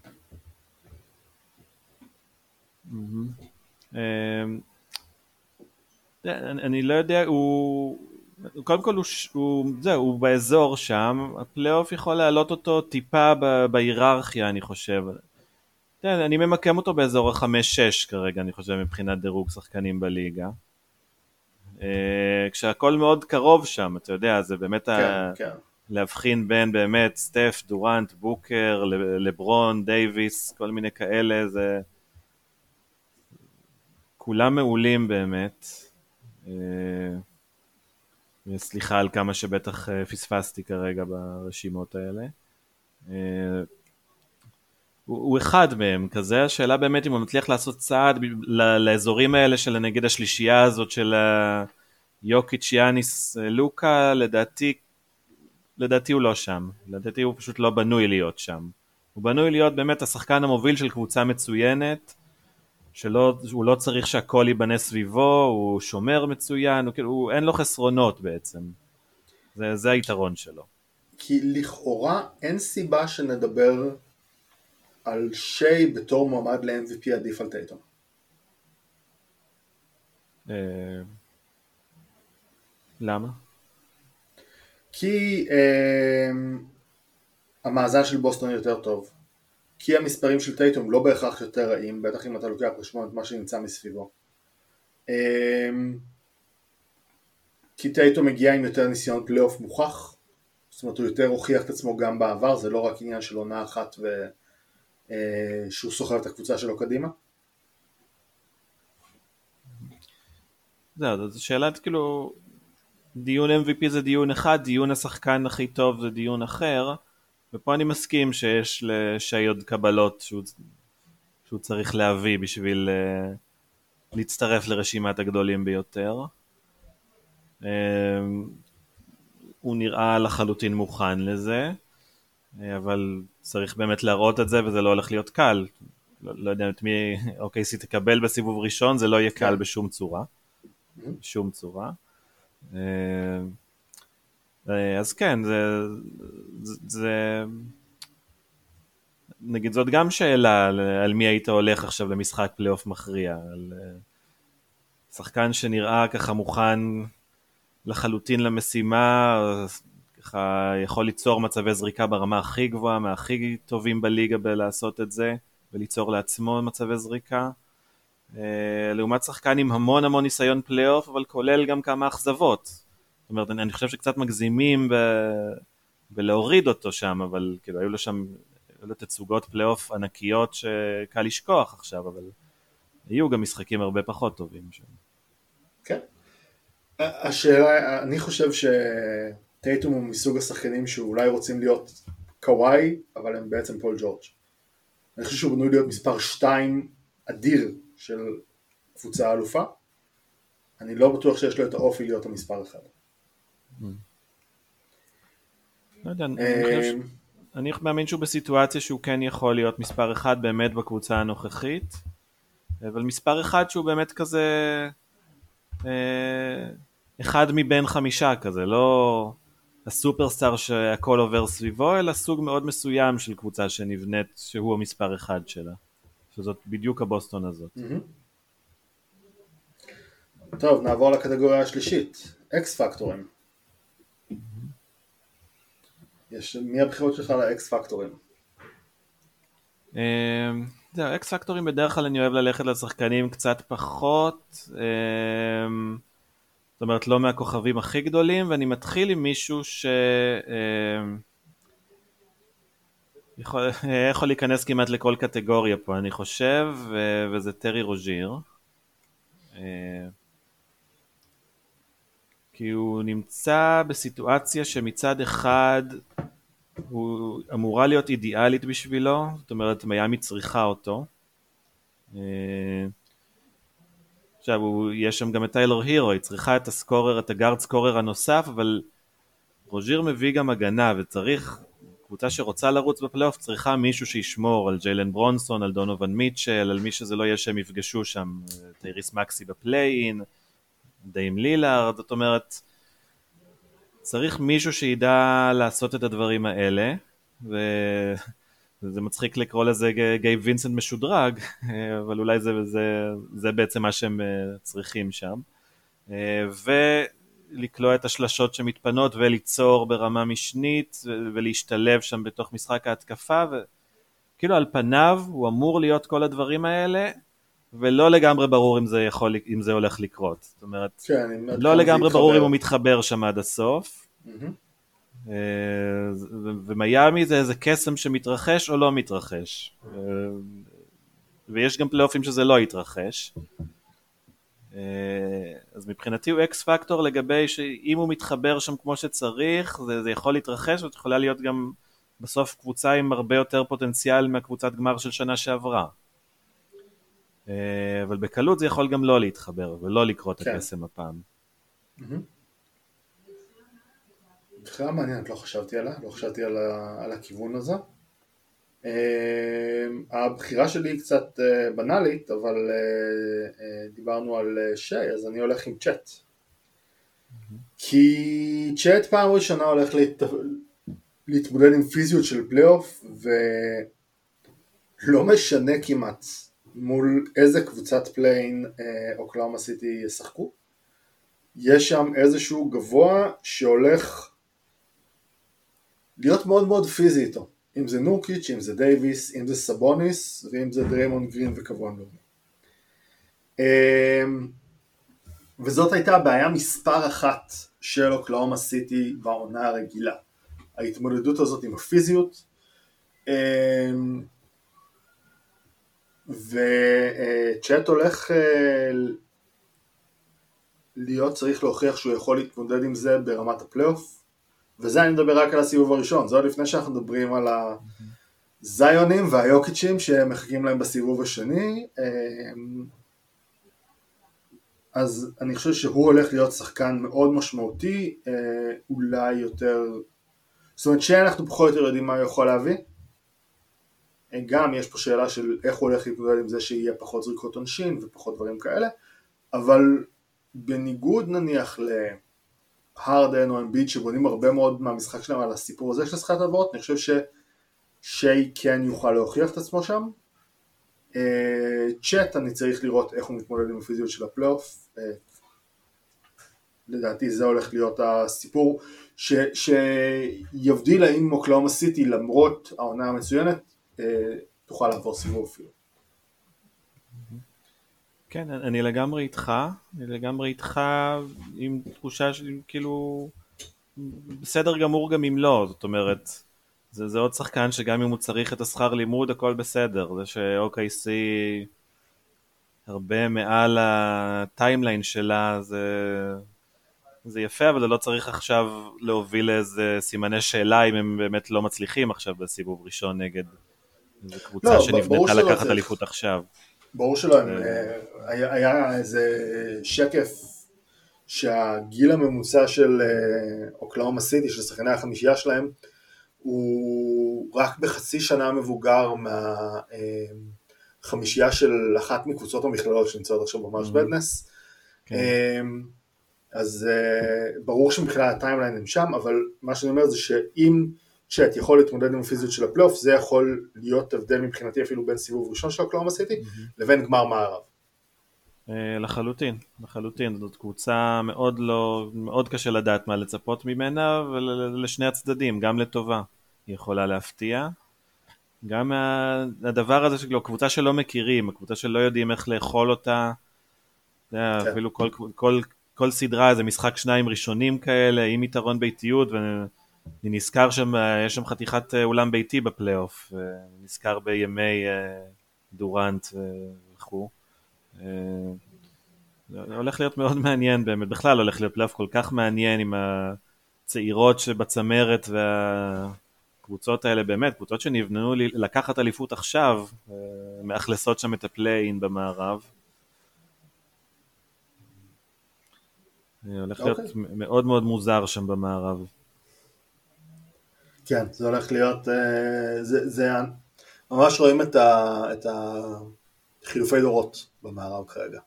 אני לא יודע, קודם כל הוא באזור שם, הפלייאוף יכול להעלות אותו טיפה בהיררכיה, אני חושב. אני ממקם אותו באזור ה-5-6 כרגע, אני חושב, מבחינת דירוג שחקנים בליגה. כשהכל מאוד קרוב שם, אתה יודע, זה באמת להבחין בין באמת סטף, דורנט, בוקר, לברון, דייביס, כל מיני כאלה, זה כולם מעולים באמת. וסליחה על כמה שבטח פספסתי כרגע ברשימות האלה. הוא אחד מהם, כזה. השאלה באמת אם הוא מצליח לעשות צעד לאזורים האלה של נגיד השלישייה הזאת של יוקיץ', יאניס, לוקה, לדעתי הוא לא שם. לדעתי הוא פשוט לא בנוי להיות שם. הוא בנוי להיות באמת השחקן המוביל של קבוצה מצוינת, שהוא לא צריך שהכל ייבנה סביבו, הוא שומר מצוין, אין לו חסרונות בעצם. זה היתרון שלו. כי לכאורה אין סיבה שנדבר על שי בתור מועמד ל-MVP עדיף על טייטום. למה? כי המאזן של בוסטון יותר טוב. כי המספרים של טייטום לא בהכרח יותר רעים, בטח אם אתה לוקח בשמון את מה שנמצא מסביבו. כי טייטום מגיע עם יותר ניסיון פלייאוף מוכח, זאת אומרת הוא יותר הוכיח את עצמו גם בעבר, זה לא רק עניין של עונה אחת שהוא סוחב את הקבוצה שלו קדימה. זו שאלת כאילו, דיון MVP זה דיון אחד, דיון השחקן הכי טוב זה דיון אחר, ופה אני מסכים שיש לשי עוד קבלות שהוא צריך להביא בשביל להצטרף לרשימת הגדולים ביותר. הוא נראה לחלוטין מוכן לזה, אבל צריך באמת להראות את זה, וזה לא הולך להיות קל. לא יודע את מי OKC תקבל בסיבוב ראשון, זה לא יהיה קל בשום צורה. בשום צורה. אז כן, זה נגיד זאת גם שאלה על מי היית הולך עכשיו למשחק פלייאוף מכריע, על שחקן שנראה ככה מוכן לחלוטין למשימה, ככה יכול ליצור מצבי זריקה ברמה הכי גבוהה, מהכי טובים בליגה בלעשות את זה, וליצור לעצמו מצבי זריקה, לעומת שחקן עם המון המון ניסיון פלייאוף, אבל כולל גם כמה אכזבות. זאת אומרת, אני חושב שקצת מגזימים בלהוריד אותו שם, אבל כאילו היו לו שם תצוגות פלייאוף ענקיות שקל לשכוח עכשיו, אבל היו גם משחקים הרבה פחות טובים שם. כן. השאלה, אני חושב שטייטום הוא מסוג השחקנים שאולי רוצים להיות קוואי, אבל הם בעצם פול ג'ורג'. אני חושב שהוא בנוי להיות מספר 2 אדיר של קבוצה אלופה. אני לא בטוח שיש לו את האופי להיות המספר 1. לא יודע, אני מאמין שהוא בסיטואציה שהוא כן יכול להיות מספר 1 באמת בקבוצה הנוכחית, אבל מספר 1 שהוא באמת כזה אחד מבין 5 כזה, לא הסופרסטאר שהכל עובר סביבו, אלא סוג מאוד מסוים של קבוצה שנבנית שהוא המספר 1 שלה, שזאת בדיוק הבוסטון הזאת. טוב, נעבור לקטגוריה השלישית, אקס פקטורים. מי הבחירות שלך לאקס פקטורים? אקס פקטורים בדרך כלל אני אוהב ללכת לשחקנים קצת פחות, זאת אומרת לא מהכוכבים הכי גדולים, ואני מתחיל עם מישהו יכול להיכנס כמעט לכל קטגוריה פה, אני חושב, וזה טרי רוז'יר. כי הוא נמצא בסיטואציה שמצד אחד הוא אמורה להיות אידיאלית בשבילו, זאת אומרת מיאמי צריכה אותו. עכשיו יש שם גם את טיילור הירו, היא צריכה את הסקורר, את הגארד סקורר הנוסף, אבל רוז'יר מביא גם הגנה, וצריך, קבוצה שרוצה לרוץ בפלייאוף צריכה מישהו שישמור על ג'יילן ברונסון, על דונוvan מיטשל, על מי שזה לא יהיה שהם יפגשו שם, טייריס מקסי בפליין, דיים לילארד, זאת אומרת צריך מישהו שידע לעשות את הדברים האלה, וזה מצחיק לקרוא לזה גייב וינסנט משודרג, אבל אולי זה בעצם מה שהם צריכים שם, ולקלוע את השלשות שמתפנות וליצור ברמה משנית ולהשתלב שם בתוך משחק ההתקפה, וכאילו על פניו הוא אמור להיות כל הדברים האלה, ולא לגמרי ברור אם זה הולך לקרות. זאת אומרת, כן, לא לגמרי ברור אם הוא מתחבר שם עד הסוף. ומיאמי זה איזה קסם שמתרחש או לא מתרחש. ויש גם פלייאופים שזה לא יתרחש. אז מבחינתי הוא אקס פקטור לגבי שאם הוא מתחבר שם כמו שצריך, זה יכול להתרחש, ואת יכולה להיות גם בסוף קבוצה עם הרבה יותר פוטנציאל מהקבוצת גמר של שנה שעברה. אבל בקלות זה יכול גם לא להתחבר ולא לקרות את הקסם הפעם. בחירה מעניינת, לא חשבתי על הכיוון הזה. הבחירה שלי היא קצת בנאלית, אבל דיברנו על שי, אז אני הולך עם צ'אט. כי צ'אט פעם ראשונה הולך להתמודד עם פיזיות של פלייאוף, ולא משנה כמעט מול איזה קבוצת פליין אוקלאומה סיטי ישחקו. יש שם איזשהו גבוה שהולך להיות מאוד מאוד פיזי איתו. אם זה נורקיץ', אם זה דייביס, אם זה סבוניס, ואם זה דריימון גרין וקוואן לורנר. וזאת הייתה הבעיה מספר אחת של אוקלאומה סיטי בעונה הרגילה. ההתמודדות הזאת עם הפיזיות. וצ'אט הולך להיות צריך להוכיח שהוא יכול להתמודד עם זה ברמת הפלייאוף. וזה אני מדבר רק על הסיבוב הראשון, זה עוד לפני שאנחנו מדברים על הזיונים והיוקיצ'ים שמחכים להם בסיבוב השני. אז אני חושב שהוא הולך להיות שחקן מאוד משמעותי, אולי יותר, זאת אומרת שאנחנו פחות או יותר יודעים מה הוא יכול להביא. גם יש פה שאלה של איך הוא הולך להתמודד עם זה שיהיה פחות זריקות עונשין ופחות דברים כאלה, אבל בניגוד נניח להרדן או אמביד שבונים הרבה מאוד מהמשחק שלהם על הסיפור הזה של שחקת עברות, אני חושב ששי כן יוכל להוכיח את עצמו שם. צ'אט אני צריך לראות איך הוא מתמודד עם הפיזיות של הפלייאוף. לדעתי זה הולך להיות הסיפור שיבדיל האם אוקלאומה סיטי למרות העונה המצוינת תוכל לעבור סיבוב אפילו. כן, אני לגמרי איתך עם תחושה כאילו בסדר גמור גם אם לא, זאת אומרת זה עוד שחקן שגם אם הוא צריך את השכר לימוד הכל בסדר, זה ש-OKC הרבה מעל הטיימליין שלה זה יפה, אבל זה לא צריך עכשיו להוביל לאיזה סימני שאלה אם הם באמת לא מצליחים עכשיו בסיבוב ראשון נגד איזו קבוצה שנבנתה לקחת אליפות עכשיו. ברור שלא, היה איזה שקף שהגיל הממוצע של אוקלאומה סיטי, של שחקני החמישייה שלהם, הוא רק בחצי שנה מבוגר מהחמישייה של אחת מקבוצות המכללות שנמצאות עכשיו במרש בדנס. אז ברור שמבחינת הטיימליין הם שם, אבל מה שאני אומר זה שאם צ'אט יכול להתמודד עם הפיזיות של הפלייאוף, זה יכול להיות הבדל מבחינתי אפילו בין סיבוב ראשון של אוקלאומה סיטי לבין גמר מערב. לחלוטין, זאת קבוצה מאוד קשה לדעת מה לצפות ממנה, ולשני הצדדים, גם לטובה, היא יכולה להפתיע. גם הדבר הזה של קבוצה שלא מכירים, הקבוצה שלא יודעים איך לאכול אותה, אפילו כל סדרה זה משחק שניים ראשונים כאלה, עם יתרון ביתיות, ואני נזכר שם, יש שם חתיכת אולם ביתי בפלייאוף, נזכר בימי דורנט וכו'. זה הולך להיות מאוד מעניין באמת, בכלל הולך להיות פלייאוף כל כך מעניין עם הצעירות שבצמרת והקבוצות האלה באמת, קבוצות שנבנו לקחת אליפות עכשיו, מאכלסות שם את הפליין במערב. הולך להיות מאוד מאוד מוזר שם במערב. כן, זה הולך להיות, ממש רואים את החילופי דורות במערב כרגע.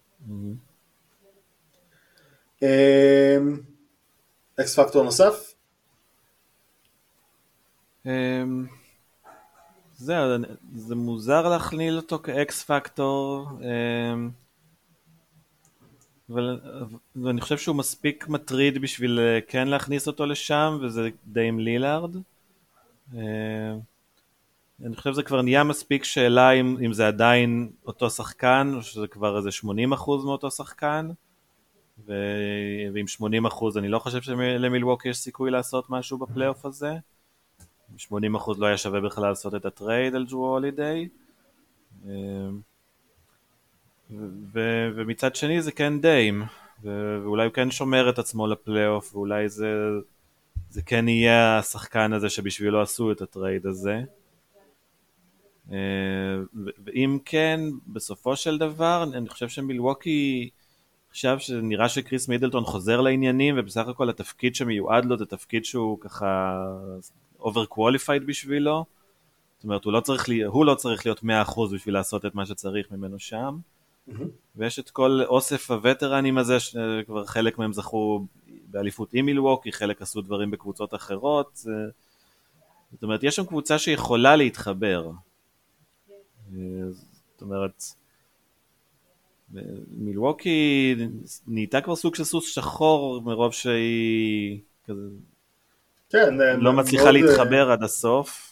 אקס פקטור נוסף? זה מוזר להכניל אותו כאקס פקטור, אבל אני חושב שהוא מספיק מטריד בשביל כן להכניס אותו לשם, וזה דיים לילארד. אני חושב שזה כבר נהיה מספיק שאלה אם זה עדיין אותו שחקן, או שזה כבר איזה 80% מאותו שחקן, ועם 80% אני לא חושב שלמילווקי יש סיכוי לעשות משהו בפלייאוף הזה. 80% לא היה שווה בכלל לעשות את הטרייד על ג'רו הולידיי. ומצד שני זה כן דיים, ואולי הוא כן שומר את עצמו לפלייאוף, ואולי זה כן יהיה השחקן הזה שבשבילו עשו את הטרייד הזה. ואם כן, בסופו של דבר, אני חושב שמילווקי עכשיו שנראה שקריס מידלטון חוזר לעניינים, ובסך הכל התפקיד שמיועד לו, זה תפקיד שהוא ככה over-qualified בשבילו, זאת אומרת, הוא לא צריך להיות 100% בשביל לעשות את מה שצריך ממנו שם, ויש את כל אוסף הווטרנים הזה, שכבר חלק מהם זכו באליפות עם מילווקי, חלק עשו דברים בקבוצות אחרות, זאת אומרת, יש שם קבוצה שיכולה להתחבר, זאת אומרת, מילווקי נהייתה כבר סוג של סוס שחור מרוב שהיא כזה, כן, לא מצליחה להתחבר עד הסוף.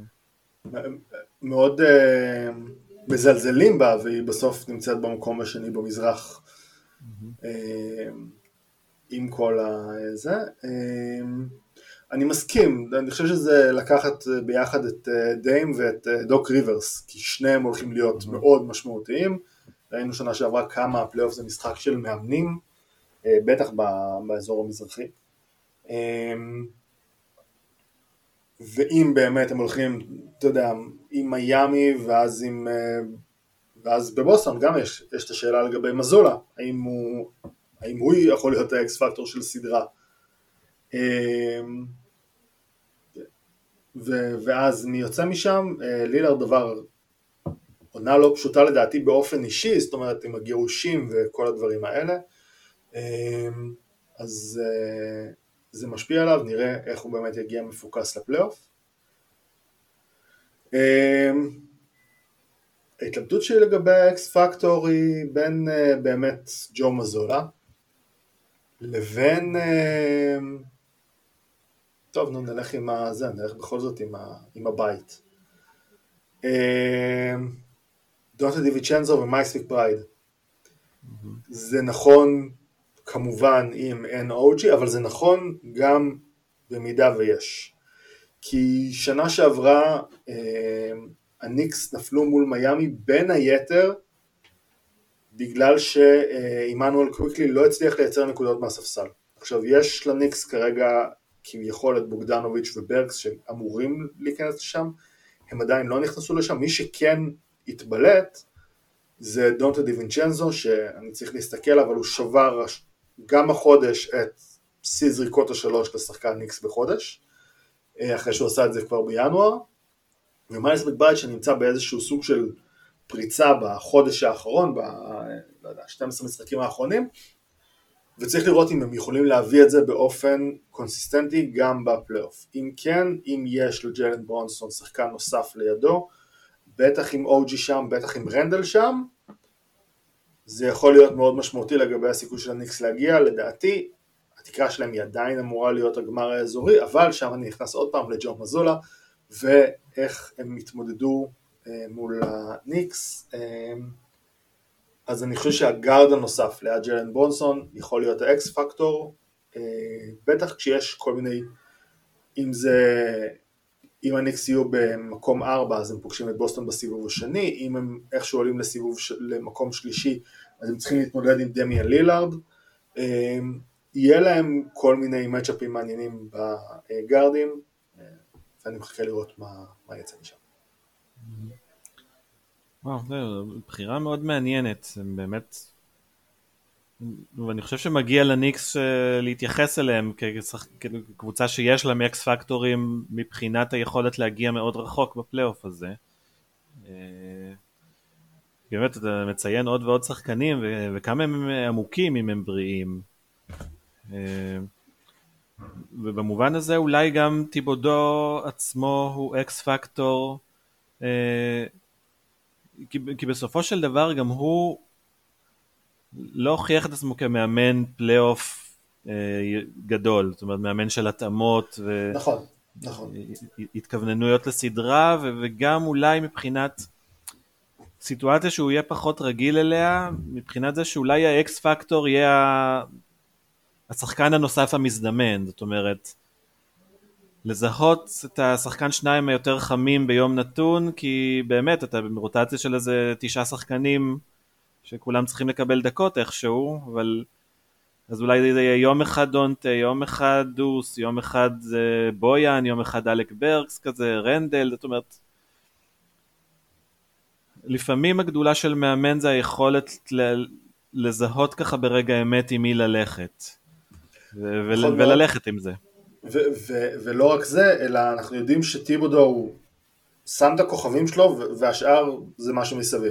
מאוד מזלזלים בה, והיא בסוף נמצאת במקום השני במזרח, עם כל זה. אני מסכים, אני חושב שזה לקחת ביחד את דיים ואת דוק ריברס, כי שניהם הולכים להיות מאוד משמעותיים. ראינו שנה שעברה כמה הפלייאוף זה משחק של מאמנים, בטח באזור המזרחי. ואם באמת הם הולכים, אתה יודע, עם מיאמי ואז בבוסטון גם יש את השאלה לגבי מזולה, האם הוא יכול להיות האקס פקטור של סדרה. ואז מי יוצא משם, לילארד דבר עונה לא פשוטה לדעתי באופן אישי, זאת אומרת עם הגירושים וכל הדברים האלה, אז זה משפיע עליו, נראה איך הוא באמת יגיע מפוקס לפלייאוף. ההתלבטות שלי לגבי האקס פקטור היא בין באמת ג'ו מזולה, לבין, טוב נו נלך עם זה, נלך בכל זאת עם הבית. דונטה דיוויצ'נזו ומייק מקברייד. זה נכון כמובן עם NOG, אבל זה נכון גם במידה ויש. כי שנה שעברה הניקס נפלו מול מיאמי בין היתר, בגלל שאימנואל קוויקלי לא הצליח לייצר נקודות מהספסל. עכשיו יש לניקס כרגע כביכול את בוגדנוביץ' וברקס שאמורים להיכנס לשם, הם עדיין לא נכנסו לשם. מי שכן התבלט זה דונטה דיווינצ'נזו, שאני צריך להסתכל, אבל הוא שבר גם החודש את שיא זריקות ה3 לשחקן ניקס בחודש, אחרי שהוא עשה את זה כבר בינואר, ומיילס מקברייד שנמצא באיזשהו סוג של פריצה בחודש האחרון, ב-12 משחקים האחרונים, וצריך לראות אם הם יכולים להביא את זה באופן קונסיסטנטי גם בפלייאוף. אם כן, אם יש לג'יילן ברונסון שחקן נוסף לידו, בטח עם אוג'י שם, בטח עם רנדל שם, זה יכול להיות מאוד משמעותי לגבי הסיכוי של הניקס להגיע. לדעתי, התקרה שלהם היא עדיין אמורה להיות הגמר האזורי, אבל שם אני נכנס עוד פעם לג'ו מזולה, ואיך הם מתמודדו מול הניקס. אז אני חושב שהגארד הנוסף ליד ג'יילן ברונסון יכול להיות האקס פקטור, בטח כשיש כל מיני, אם הניקס יהיו במקום 4 אז הם פוגשים את בוסטון בסיבוב השני, אם הם איכשהו עולים למקום שלישי אז הם צריכים להתמודד עם דמיאן לילארד, יהיה להם כל מיני מצ'אפים מעניינים בגארדים, ואני מחכה לראות מה יצא משם. וואו, זו בחירה מאוד מעניינת, באמת, ואני חושב שמגיע לניקס להתייחס אליהם כקבוצה שיש להם אקס פקטורים מבחינת היכולת להגיע מאוד רחוק בפלייאוף הזה. באמת אתה מציין עוד ועוד שחקנים וכמה הם עמוקים אם הם בריאים, ובמובן הזה אולי גם טיבודו עצמו הוא אקס פקטור, כי בסופו של דבר גם הוא לא הוכיח את עצמו כמאמן פלייאוף גדול, זאת אומרת מאמן של התאמות נכון. התכווננויות לסדרה, וגם אולי מבחינת סיטואציה שהוא יהיה פחות רגיל אליה, מבחינת זה שאולי האקס פקטור יהיה השחקן הנוסף המזדמן, זאת אומרת לזהות את השחקן שניים היותר חמים ביום נתון, כי באמת אתה ברוטציה של איזה 9 שחקנים שכולם צריכים לקבל דקות איכשהו, אבל אז אולי זה יהיה יום אחד דונטה, יום אחד דוס, יום אחד בויאן, יום אחד אלק ברקס כזה, רנדל, זאת אומרת לפעמים הגדולה של מאמן זה היכולת לזהות ככה ברגע האמת עם מי ללכת וללכת עם זה. ולא רק זה, אלא אנחנו יודעים שטיבודו הוא שם את הכוכבים שלו והשאר זה משהו מסביב.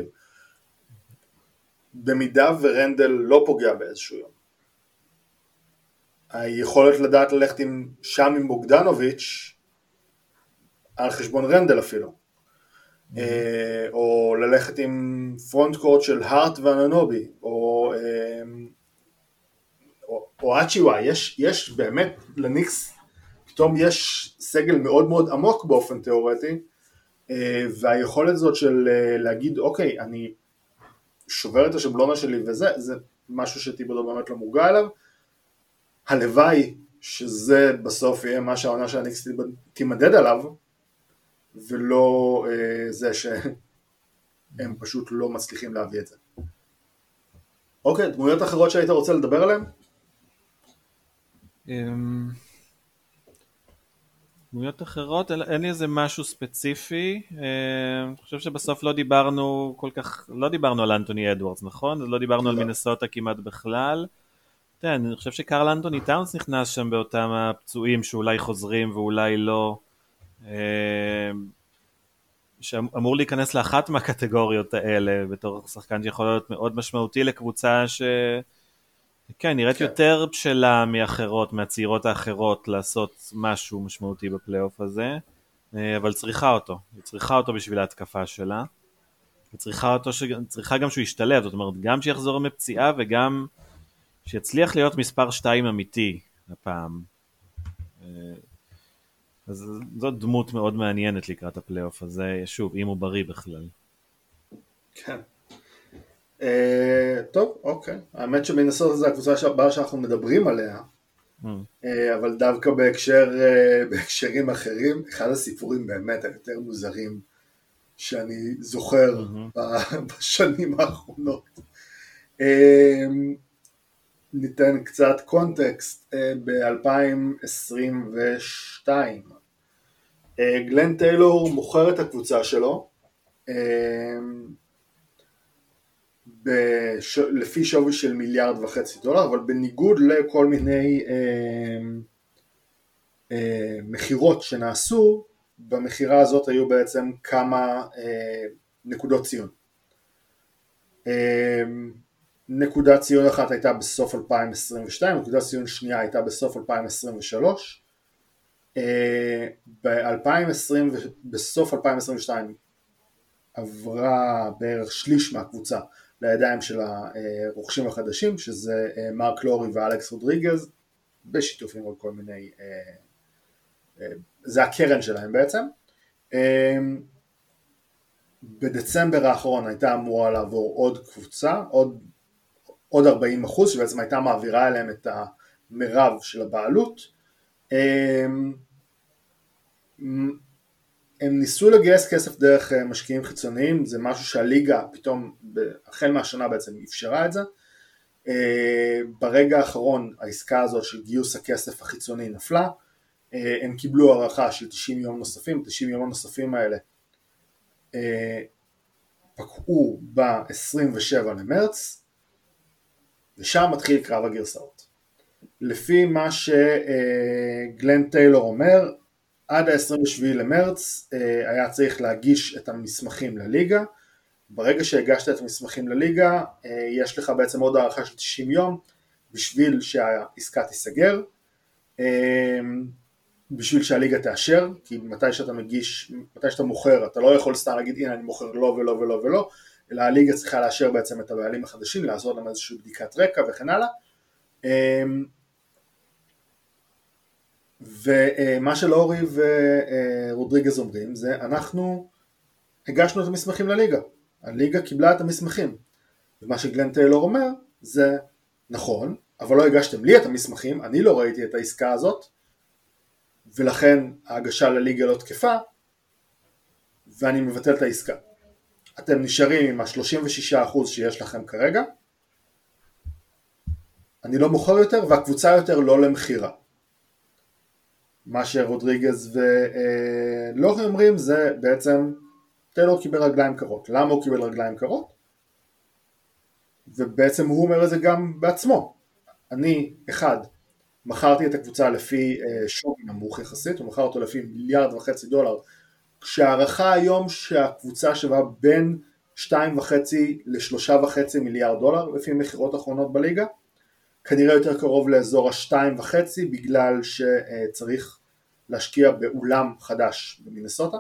במידה ורנדל לא פוגע באיזשהו יום, היכולת לדעת ללכת שם עם בוגדנוביץ' על חשבון רנדל אפילו, או ללכת עם פרונט קורט של הארט ואננובי, או אצ'יווה, יש באמת לניקס, פתאום יש סגל מאוד מאוד עמוק באופן תיאורטי, והיכולת הזאת של להגיד אוקיי, אני שובר את השבלונה שלי וזה, זה משהו שטיבודו באמת לא מורגע אליו, הלוואי שזה בסוף יהיה מה שהעונה של הניקס תימדד עליו, ולא זה שהם פשוט לא מצליחים להביא את זה. אוקיי, דמויות אחרות שהיית רוצה לדבר עליהן? דמויות אחרות, אין לי איזה משהו ספציפי, אני חושב שבסוף לא דיברנו על אנטוני אדוורדס, נכון? לא דיברנו על מינסוטה כמעט בכלל. אני חושב שקרל אנטוני טאונס נכנס שם באותם הפצועים שאולי חוזרים ואולי לא, שאמור להיכנס לאחת מהקטגוריות האלה בתור שחקן שיכול להיות מאוד משמעותי לקבוצה כן, נראית יותר בשלה מאחרות, מהצעירות האחרות לעשות משהו משמעותי בפלייאוף הזה, אבל צריכה אותו בשביל ההתקפה שלה, וצריכה גם שהוא ישתלב, זאת אומרת גם שיחזור מפציעה וגם שיצליח להיות מספר 2 אמיתי הפעם. אז זאת דמות מאוד מעניינת לקראת הפלייאוף הזה, שוב, אם הוא בריא בכלל. כן. טוב, אוקיי. האמת שמנסות זה הקבוצה הבאה שאנחנו מדברים עליה, אבל דווקא בהקשרים אחרים, אחד הסיפורים באמת היותר מוזרים שאני זוכר בשנים האחרונות. ניתן קצת קונטקסט. ב-2022 גלן טיילור מוכר את הקבוצה שלו לפי שווי של $1.5 מיליארד, אבל בניגוד לכל מיני מחירות שנעשו, במחירה הזאת היו בעצם כמה נקודות ציון. נקודת ציון אחת הייתה בסוף 2022, נקודת ציון שנייה הייתה בסוף 2023. בסוף 2022 עברה בערך שליש מהקבוצה לידיים של הרוכשים החדשים, שזה מרק לורי ואלכס רודריגז, בשיתוף עם עוד כל מיני, זה הקרן שלהם בעצם. בדצמבר האחרון הייתה אמורה לעבור עוד קבוצה, עוד 40%, שבעצם הייתה מעבירה אליהם את המרב של הבעלות. הם ניסו לגייס כסף דרך משקיעים חיצוניים, זה משהו שהליגה פתאום, החל מהשנה בעצם אפשרה את זה. ברגע האחרון העסקה הזאת של גיוס הכסף החיצוני נפלה, הם קיבלו הערכה של 90 יום נוספים, 90 יום הנוספים האלה פקעו ב-27 למרץ, ושם מתחיל קרב הגרסאות. לפי מה שגלן טיילור אומר, עד ה-27 למרץ היה צריך להגיש את המסמכים לליגה. ברגע שהגשת את המסמכים לליגה, יש לך בעצם עוד הערכה של 90 יום, בשביל שהעסקה תיסגר, בשביל שהליגה תאשר, כי מתי שאתה מגיש, מתי שאתה מוכר, אתה לא יכול סתם להגיד, הנה אני מוכר לא ולא ולא ולא, אלא הליגה צריכה לאשר בעצם את הבעלים החדשים, לעשות להם איזושהי בדיקת רקע וכן הלאה. ומה שלאורי ורודריגז אומרים זה, אנחנו הגשנו את המסמכים לליגה, הליגה קיבלה את המסמכים, ומה שגלן טיילור אומר זה נכון, אבל לא הגשתם לי את המסמכים, אני לא ראיתי את העסקה הזאת, ולכן ההגשה לליגה לא תקפה, ואני מבטל את העסקה. אתם נשארים עם ה-36% שיש לכם כרגע, אני לא מוכר יותר, והקבוצה יותר לא למחירה. מה שרודריגז ולורי אומרים זה בעצם, טיילור קיבל רגליים קרות. למה הוא קיבל רגליים קרות? ובעצם הוא אומר את זה גם בעצמו. אני, אחד, מכרתי את הקבוצה לפי שווי נמוך יחסית, הוא מכר אותו לפי $1.5 מיליארד, כשהערכה היום שהקבוצה שווה בין 2.5 ל3.5 מיליארד דולר, לפי מחירות האחרונות בליגה, כנראה יותר קרוב לאזור ה-2.5, בגלל שצריך להשקיע באולם חדש במינסוטה.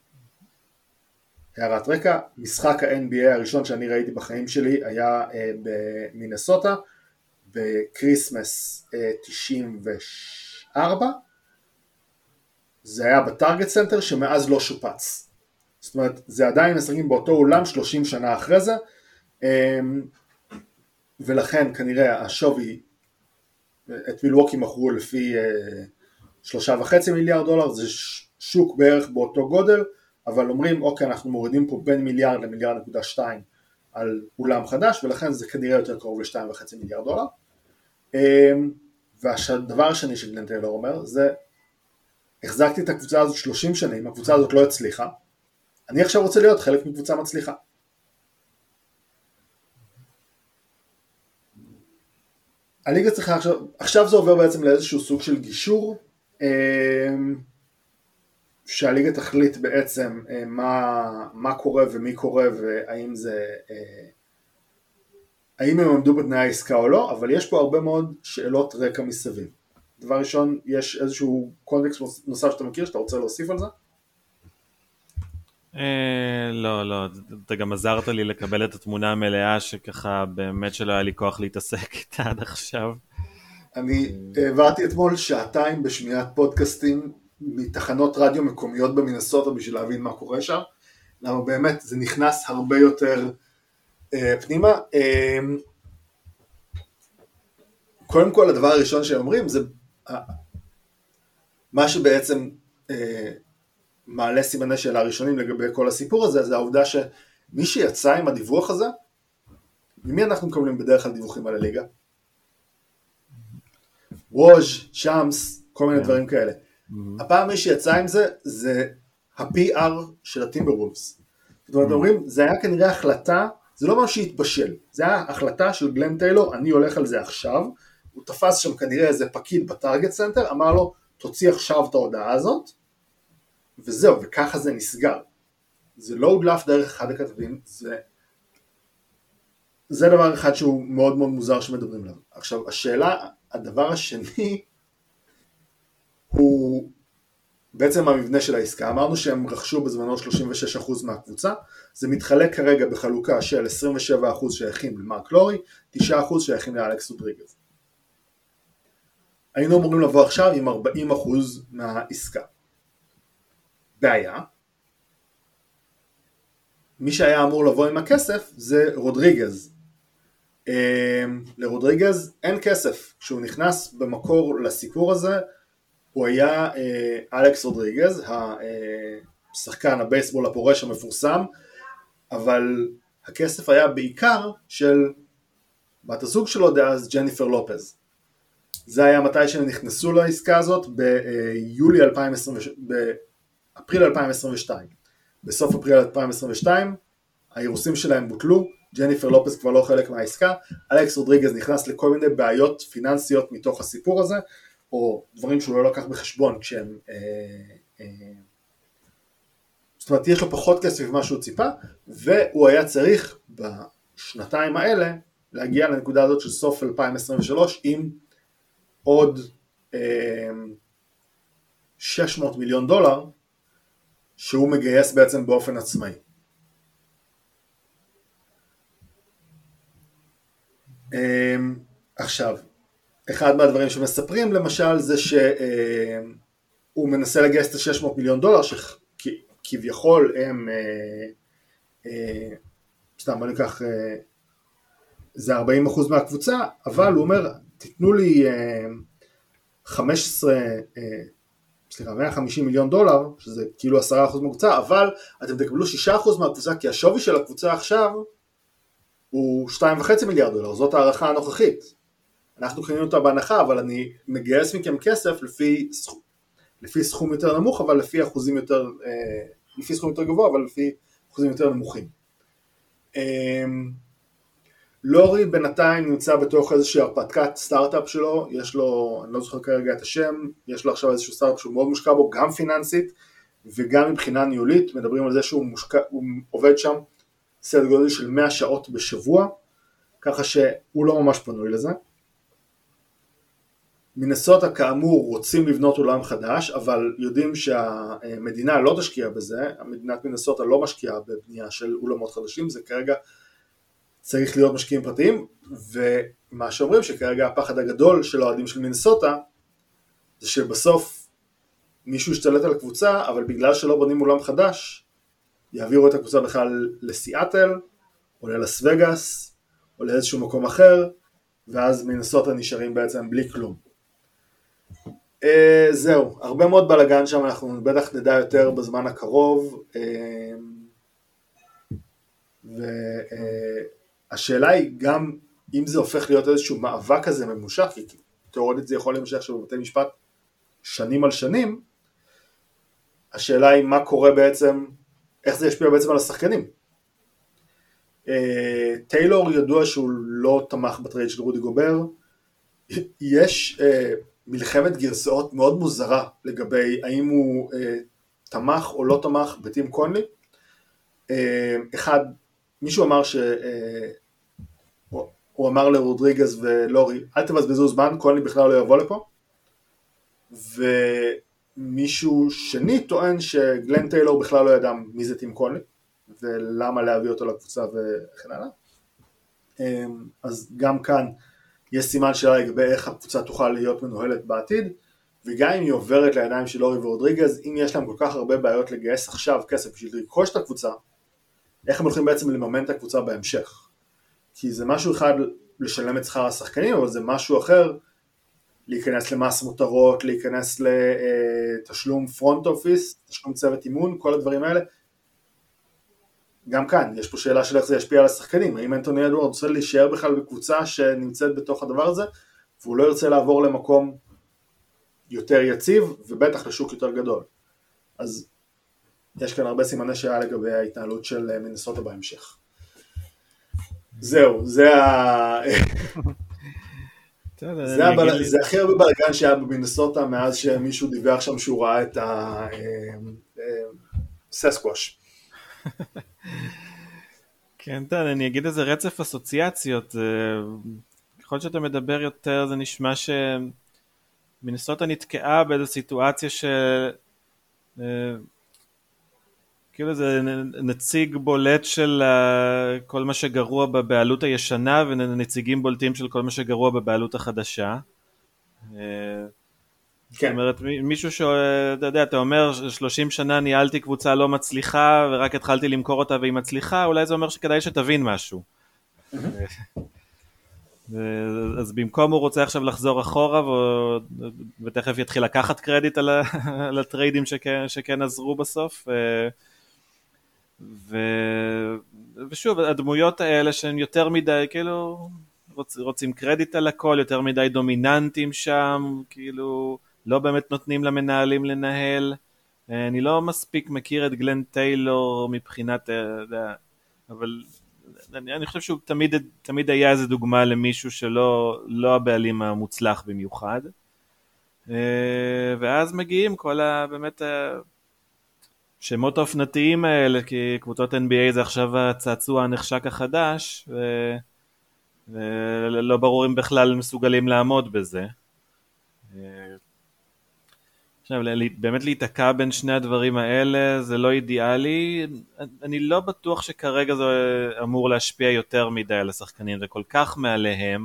הערת רקע, משחק ה-NBA הראשון שאני ראיתי בחיים שלי היה במינסוטה, בקריסמס 94, זה היה בטארגט סנטר שמאז לא שופץ. זאת אומרת, זה עדיין משחקים באותו אולם 30 שנה אחרי זה, ולכן כנראה השווי, את מילווקי מכרו לפי 3.5 מיליארד דולר, זה שוק בערך באותו גודל, אבל אומרים, אוקיי, אנחנו מורידים פה בין מיליארד למיליארד נקודה 2 על אולם חדש, ולכן זה כנראה יותר קרוב ל2.5 מיליארד דולר. והדבר השני שגלן טיילור אומר, זה, החזקתי את הקבוצה הזאת 30 שנים, הקבוצה הזאת לא הצליחה, אני עכשיו רוצה להיות חלק מקבוצה מצליחה. הליגה צריכה עכשיו זה עובר בעצם לאיזשהו סוג של גישור, שהליגה תחליט בעצם מה קורה ומי קורה, והאם האם הם עמדו בתנאי העסקה או לא, אבל יש פה הרבה מאוד שאלות רקע מסביב. דבר ראשון, יש איזשהו קונטקסט נוסף שאתה מכיר, שאתה רוצה להוסיף על זה? לא, אתה גם עזרת לי לקבל את התמונה המלאה, שככה באמת שלא היה לי כוח להתעסק איתה עד עכשיו. אני העברתי אתמול שעתיים בשמיעת פודקאסטים מתחנות רדיו מקומיות במינסוטה בשביל להבין מה קורה שם, למה באמת זה נכנס הרבה יותר פנימה. קודם כל הדבר הראשון שהם אומרים זה מה שבעצם מעלה סימני שאלה ראשונים לגבי כל הסיפור הזה, זה העובדה שמי שיצא עם הדיווח הזה, ממי אנחנו מקבלים בדרך כלל דיווחים על הליגה? ווז', שמס, כל מיני דברים כאלה. הפעם מי שיצא עם זה, זה ה-PR של הטימברולפס. זאת אומרת, אומרים, זה היה כנראה החלטה, זה לא משהו שהתבשל, זה היה החלטה של גלן טיילור, אני הולך על זה עכשיו, הוא תפס שם כנראה איזה פקיד בטארגט סנטר, אמר לו, תוציא עכשיו את ההודעה הזאת, וזהו, וככה זה נסגר. זה לא הודלף דרך אחד הכתבים, זה דבר אחד שהוא מאוד מאוד מוזר שמדברים עליו. עכשיו, השאלה, הדבר השני, הוא בעצם המבנה של העסקה. אמרנו שהם רכשו בזמנו 36% מהקבוצה, זה מתחלק כרגע בחלוקה של 27% שייכים למרק לורי, 9% שייכים לאלכס רודריגז. היינו אמורים לבוא עכשיו עם 40% מהעסקה. בעיה, מי שהיה אמור לבוא עם הכסף זה רודריגז. לרודריגז אין כסף. כשהוא נכנס במקור לסיפור הזה, הוא היה אלכס רודריגז, שחקן הבייסבול הפורש המפורסם, אבל הכסף היה בעיקר של בת הזוג שלו דאז, ג'ניפר לופז. זה היה מתי שהם נכנסו לעסקה הזאת, באפריל 2022. בסוף אפריל 2022, האירוסים שלהם בוטלו, ג'ניפר לופז כבר לא חלק מהעסקה, אלכס רודריגז נכנס לכל מיני בעיות פיננסיות מתוך הסיפור הזה, או דברים שהוא לא לקח בחשבון כשהם, זאת אומרת יש לו פחות כסף ממה שהוא ציפה, והוא היה צריך בשנתיים האלה להגיע לנקודה הזאת של סוף 2023 עם עוד $600 מיליון שהוא מגייס בעצם באופן עצמאי. עכשיו, אחד מהדברים שמספרים למשל זה שהוא מנסה לגייס את $600 מיליון שכביכול הם סתם אני אקח זה 40% מהקבוצה, אבל הוא אומר תיתנו לי 150 מיליון דולר, שזה כאילו 10% מהקבוצה, אבל אתם תקבלו 6% מהקבוצה, כי השווי של הקבוצה עכשיו הוא 2.5 מיליארד דולר, זאת הערכה הנוכחית. אנחנו קנינו אותה בהנחה, אבל אני מגייס מכם כסף לפי סכום יותר נמוך, אבל לפי אחוזים יותר, לפי סכום יותר גבוה, אבל לפי אחוזים יותר נמוכים. לורי בינתיים נמצא בתוך איזושהי הרפתקת סטארט-אפ שלו, יש לו, אני לא זוכר כרגע את השם, יש לו עכשיו איזשהו סטארט-אפ שהוא מאוד מושקע בו, גם פיננסית וגם מבחינה ניהולית, מדברים על זה שהוא עובד שם סדר גודל של 100 שעות בשבוע, ככה שהוא לא ממש פנוי לזה. מינסוטה כאמור רוצים לבנות עולם חדש, אבל יודעים שהמדינה לא תשקיע בזה, המדינת מינסוטה לא משקיעה בבנייה של אולמות חדשים, זה כרגע צריך להיות משקיעים פרטיים, ומה שאומרים שכרגע הפחד הגדול של האוהדים של מינסוטה, זה שבסוף מישהו ישתלט על הקבוצה, אבל בגלל שלא בונים אולם חדש, יעבירו את הקבוצה בכלל לסיאטל, או ללס וגאס, או לאיזשהו מקום אחר, ואז מינסוטה נשארים בעצם בלי כלום. זהו, הרבה מאוד בלגן שם, אנחנו בטח נדע יותר בזמן הקרוב, והשאלה היא גם אם זה הופך להיות איזשהו מאבק כזה ממושך, כי תיאורטית זה יכול להימשך שבבתי משפט שנים על שנים, השאלה היא מה קורה בעצם, איך זה ישפיע בעצם על השחקנים. טיילור ידוע שהוא לא תמך בטרייד של רודי גובר, יש מלחמת גרסאות מאוד מוזרה לגבי האם הוא תמך או לא תמך בטים קונלי. אחד, מישהו אמר הוא אמר לרודריגז ולורי, אל תבזבזו זמן, קונלי בכלל לא יבוא לפה, ומישהו שני טוען שגלן טיילור בכלל לא ידע מי זה טים קונלי, ולמה להביא אותו לקבוצה וכן הלאה. אז גם כאן יש סימן שאלה לגבי איך הקבוצה תוכל להיות מנוהלת בעתיד, וגם אם היא עוברת לידיים של לורי ורודריגז, אם יש להם כל כך הרבה בעיות לגייס עכשיו כסף בשביל לרכוש את הקבוצה, איך הם הולכים בעצם לממן את הקבוצה בהמשך? כי זה משהו אחד לשלם את שכר השחקנים, אבל זה משהו אחר להיכנס למס מותרות, להיכנס לתשלום פרונט אופיס, תשלום צוות אימון, כל הדברים האלה. גם כאן, יש פה שאלה של איך זה ישפיע על השחקנים, האם אנטוני אדוארדס רוצה להישאר בכלל בקבוצה שנמצאת בתוך הדבר הזה, והוא לא ירצה לעבור למקום יותר יציב, ובטח לשוק יותר גדול. אז יש כאן הרבה סימני שאלה לגבי ההתנהלות של מינסוטה בהמשך. זהו, זה הכי הרבה בלגן שהיה במינסוטה מאז שמישהו דיווח שם שהוא ראה את הססקווש. כן, אני אגיד איזה רצף אסוציאציות, ככל שאתה מדבר יותר זה נשמע שמינסוטה נתקעה באיזו סיטואציה כאילו זה נציג בולט של כל מה שגרוע בבעלות הישנה ונציגים בולטים של כל מה שגרוע בבעלות החדשה. זאת אומרת, מישהו שאתה יודע, אתה אומר 30 שנה ניהלתי קבוצה לא מצליחה ורק התחלתי למכור אותה והיא מצליחה, אולי זה אומר שכדאי שתבין משהו. אז במקום הוא רוצה עכשיו לחזור אחורה ותכף יתחיל לקחת קרדיט על הטריידים שכן עזרו בסוף. ושוב, הדמויות האלה שהן יותר מדי, כאילו, רוצים קרדיט על הכל, יותר מדי דומיננטים שם, כאילו, לא באמת נותנים למנהלים לנהל. אני לא מספיק מכיר את גלן טיילור מבחינת, אבל אני חושב שהוא תמיד היה איזו דוגמה למישהו שלא הבעלים המוצלח במיוחד. ואז מגיעים כל באמת שמות האופנתיים האלה, כי קבוצות NBA זה עכשיו הצעצוע הנחשק החדש, ולא ברור אם בכלל מסוגלים לעמוד בזה. עכשיו, באמת להתעקע בין שני הדברים האלה זה לא אידיאלי. אני לא בטוח שכרגע זה אמור להשפיע יותר מדי על השחקנים, זה כל כך מעליהם.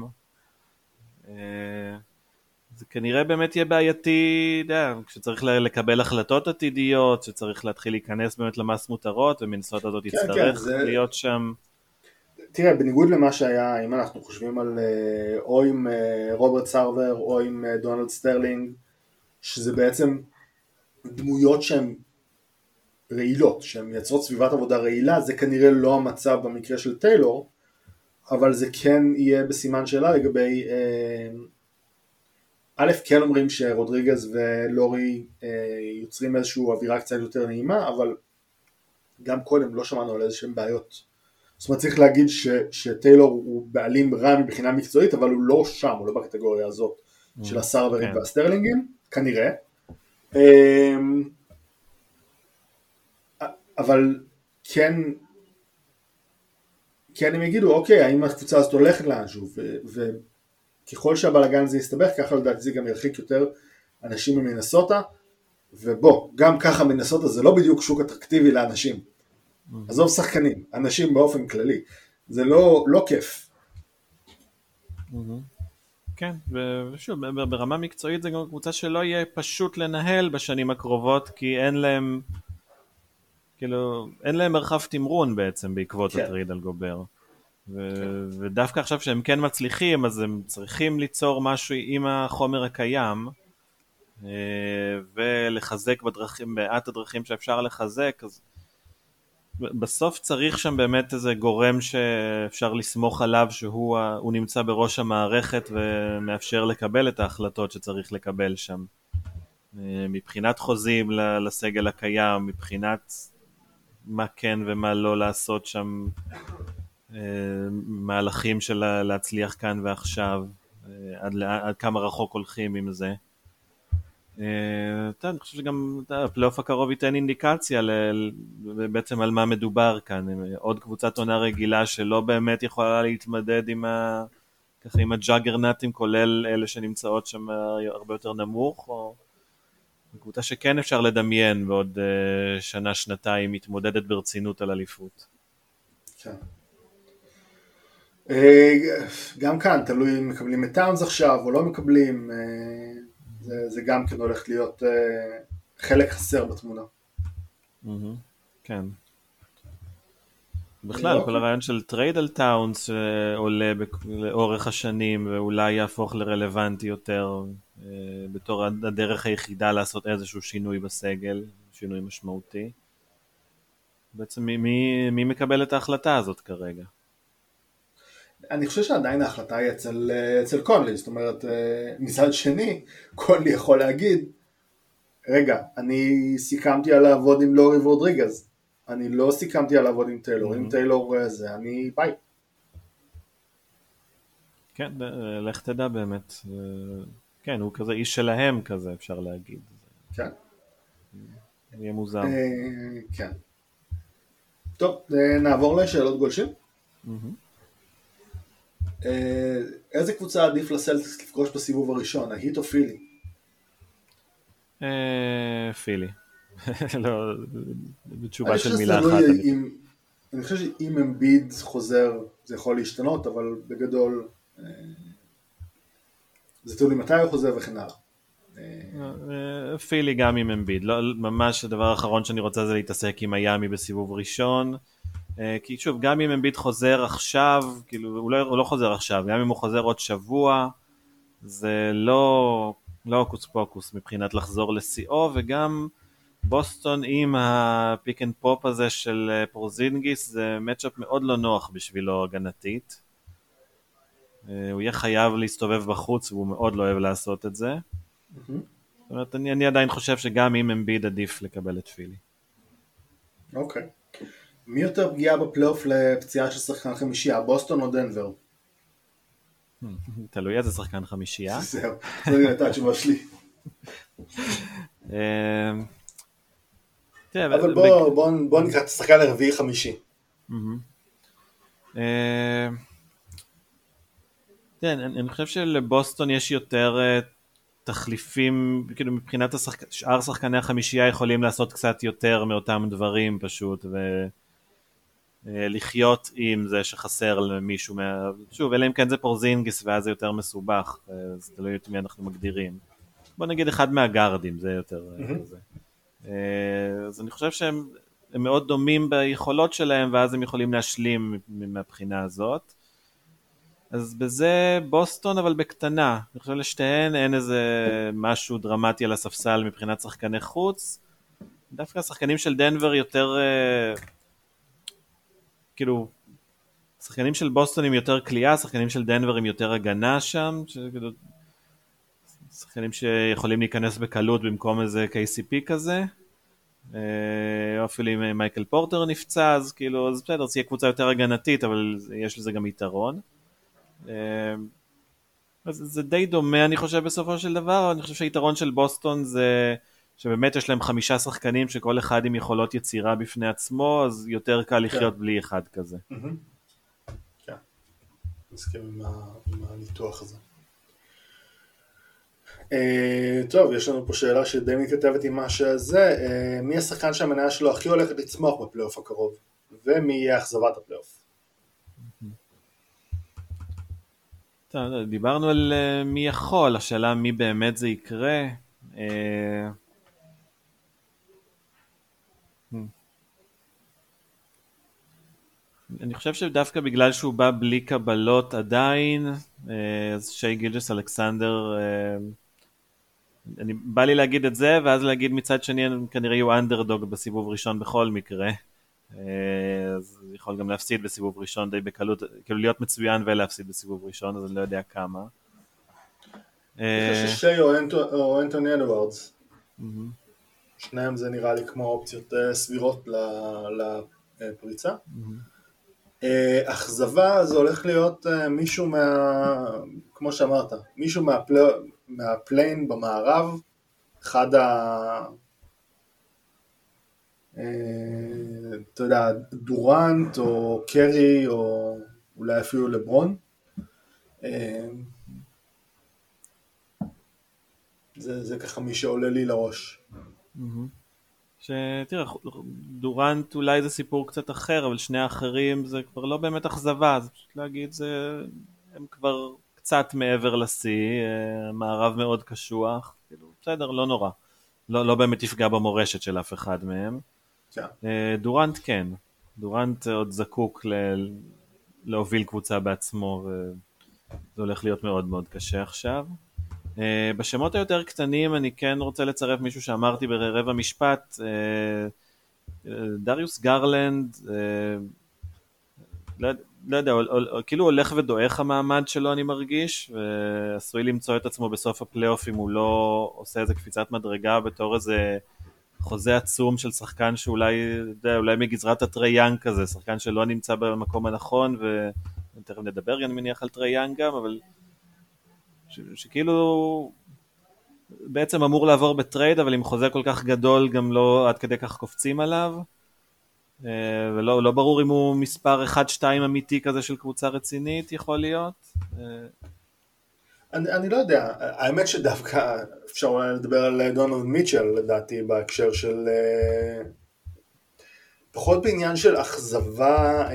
זה כנראה באמת יהיה בעייתי, כשצריך לקבל החלטות עתידיות, שצריך להתחיל להיכנס באמת למס מותרות, ומנסות הזאת יצטרך להיות שם. תראה, בניגוד למה שהיה, אם אנחנו חושבים על או עם רוברט סרבר או עם דונלד סטרלינג, שזה בעצם דמויות שהן רעילות, שהן מייצרות סביבת עבודה רעילה, זה כנראה לא המצב במקרה של טיילור, אבל זה כן יהיה בסימן שאלה לגבי, א', כן אומרים שרודריגז ולורי יוצרים איזושהי אווירה קצת יותר נעימה, אבל גם קודם לא שמענו על איזשהם בעיות. זאת אומרת, צריך להגיד שטיילור הוא בעלים רע מבחינה מקצועית, אבל הוא לא שם, הוא לא בקטגוריה הזאת של הסרברים והסטרלינגים, כנראה. אבל כן הם יגידו, אוקיי, האם הקבוצה הזאת הולכת לאנשהו, וככל שהבלגן זה יסתבך, ככה לדעתי זה גם ירחיק יותר אנשים ממנסוטה, ובוא, גם ככה מנסוטה זה לא בדיוק שוק אטרקטיבי לאנשים. עזוב שחקנים, אנשים באופן כללי, זה לא כיף. כן, ושוב, ברמה מקצועית זה גם קבוצה שלא יהיה פשוט לנהל בשנים הקרובות, כי אין להם מרחב תמרון בעצם בעקבות הטרייד על גובר. ודווקא עכשיו שהם כן מצליחים, אז הם צריכים ליצור משהו עם החומר הקיים, ולחזק מעט הדרכים שאפשר לחזק, אז בסוף צריך שם באמת איזה גורם שאפשר לסמוך עליו שהוא נמצא בראש המערכת ומאפשר לקבל את ההחלטות שצריך לקבל שם. מבחינת חוזים לסגל הקיים, מבחינת מה כן ומה לא לעשות שם, מהלכים של להצליח כאן ועכשיו, עד כמה רחוק הולכים עם זה. אני חושב שגם הפלייאוף הקרוב ייתן אינדיקציה בעצם על מה מדובר כאן. עוד קבוצת עונה רגילה שלא באמת יכולה להתמדד עם הג'אגרנטים, כולל אלה שנמצאות שם הרבה יותר נמוך, או קבוצה שכן אפשר לדמיין בעוד שנה, שנתיים, מתמודדת ברצינות על אליפות. כן. גם כאן, תלוי אם מקבלים את טאונס עכשיו או לא מקבלים, זה גם כן הולך להיות חלק חסר בתמונה. כן. בכלל, כל הרעיון של טרייד על טאונס עולה לאורך השנים, ואולי יהפוך לרלוונטי יותר, בתור הדרך היחידה לעשות איזשהו שינוי בסגל, שינוי משמעותי. בעצם מי מקבל את ההחלטה הזאת כרגע? אני חושב שעדיין ההחלטה היא אצל קונלי, זאת אומרת, מצד שני, קונלי יכול להגיד, רגע, אני סיכמתי על לעבוד עם לורי ורודריגז, אני לא סיכמתי על לעבוד עם טיילור, עם טיילור זה, אני ביי. כן, לך תדע באמת, כן, הוא כזה איש שלהם כזה, אפשר להגיד. כן. יהיה מוזר. כן. טוב, נעבור לשאלות גולשים. איזה קבוצה עדיף לסלטיקס לפגוש בסיבוב הראשון, ההיט או פילי? פילי. לא, בתשובה של מילה אחת. אני חושב שאם אמביד חוזר זה יכול להשתנות, אבל בגדול זה תלוי מתי הוא חוזר וכן הלאה. פילי גם עם אמביד. ממש הדבר האחרון שאני רוצה זה להתעסק עם מיאמי בסיבוב ראשון. כי שוב, גם אם אמביט חוזר עכשיו, כאילו, הוא לא חוזר עכשיו, גם אם הוא חוזר עוד שבוע, זה לא הוקוס פוקוס מבחינת לחזור לשיאו, וגם בוסטון עם הפיק אנד פופ הזה של פורזינגיס, זה מצ'אפ מאוד לא נוח בשבילו הגנתית. הוא יהיה חייב להסתובב בחוץ, והוא מאוד לא אוהב לעשות את זה. זאת אומרת, אני עדיין חושב שגם אם אמביט עדיף לקבל את פילי. אוקיי. מי יותר פגיעה בפלייאוף לפציעה של שחקן חמישייה, בוסטון או דנבר? תלוי איזה שחקן חמישייה. זהו, זו הייתה התשובה שלי. אבל בוא נקרא את השחקן הרביעי חמישי. כן, אני חושב שלבוסטון יש יותר תחליפים, כאילו מבחינת שאר שחקני החמישייה יכולים לעשות קצת יותר מאותם דברים פשוט, ולחיות עם זה שחסר למישהו, שוב, אלא אם כן זה פורזינגיס ואז זה יותר מסובך, אז תלוי את מי אנחנו מגדירים. בוא נגיד אחד מהגארדים, זה יותר זה. אז אני חושב שהם מאוד דומים ביכולות שלהם, ואז הם יכולים להשלים מהבחינה הזאת. אז בזה בוסטון אבל בקטנה, אני חושב לשתיהן אין איזה משהו דרמטי על הספסל מבחינת שחקני חוץ, דווקא השחקנים של דנבר יותר, כאילו, שחקנים של בוסטון עם יותר קליעה, שחקנים של דנבר עם יותר הגנה שם, שחקנים שיכולים להיכנס בקלות במקום איזה KCP כזה, או אפילו אם מייקל פורטר נפצע, אז כאילו, אז בסדר, זה יהיה קבוצה יותר הגנתית, אבל יש לזה גם יתרון. אז זה די דומה אני חושב בסופו של דבר, אני חושב שהיתרון של בוסטון זה שבאמת יש להם 5 שחקנים שכל אחד עם יכולות יצירה בפני עצמו, אז יותר קל לחיות בלי אחד כזה. כן, מסכים עם הניתוח הזה. טוב, יש לנו פה שאלה שדי מתכתבת עם מה שזה, מי השחקן שהמניה שלו הכי הולכת לצמוח בפלייאוף הקרוב, ומי יהיה אכזבת הפלייאוף? דיברנו על מי יכול, השאלה מי באמת זה יקרה. אני חושב שדווקא בגלל שהוא בא בלי קבלות עדיין, אז שי גילג'ס אלכסנדר, בא לי להגיד את זה, ואז להגיד מצד שני, כנראה יהיו אנדרדוג בסיבוב ראשון בכל מקרה. אז יכול גם להפסיד בסיבוב ראשון די בקלות, כאילו להיות מצוין ולהפסיד בסיבוב ראשון, אז אני לא יודע כמה. יש שי או אנטוני אדוארדס, שניהם זה נראה לי כמו אופציות סבירות לפריצה. אכזבה זה הולך להיות מישהו כמו שאמרת, מישהו מהפליין במערב, אחד אתה יודע, דורנט או קרי או אולי אפילו לברון. זה ככה מי שעולה לי לראש. שתראה, דורנט אולי זה סיפור קצת אחר, אבל שני האחרים זה כבר לא באמת אכזבה, זה פשוט להגיד, הם כבר קצת מעבר לשיא, מערב מאוד קשוח, כאילו, בסדר, לא נורא. לא באמת יפגע במורשת של אף אחד מהם. דורנט כן, דורנט עוד זקוק להוביל קבוצה בעצמו, וזה הולך להיות מאוד מאוד קשה עכשיו. בשמות היותר קטנים אני כן רוצה לצרף מישהו שאמרתי ברבע משפט, דריוס גרלנד, לא יודע, כאילו הולך ודועך המעמד שלו אני מרגיש, ועשוי למצוא את עצמו בסוף הפלייאוף אם הוא לא עושה איזה קפיצת מדרגה בתור איזה חוזה עצום של שחקן שאולי אולי מגזרת הטרי יאנג כזה, שחקן שלא נמצא במקום הנכון, ותכף נדבר אני מניח על טרי יאנג גם, אבל שכאילו בעצם אמור לעבור בטרייד, אבל עם חוזה כל כך גדול גם לא עד כדי כך קופצים עליו, ולא ברור אם הוא מספר 1-2 אמיתי כזה של קבוצה רצינית יכול להיות. אני לא יודע, האמת שדווקא אפשר אולי לדבר על דונובין מיטשל לדעתי בהקשר של פחות בעניין של אכזבה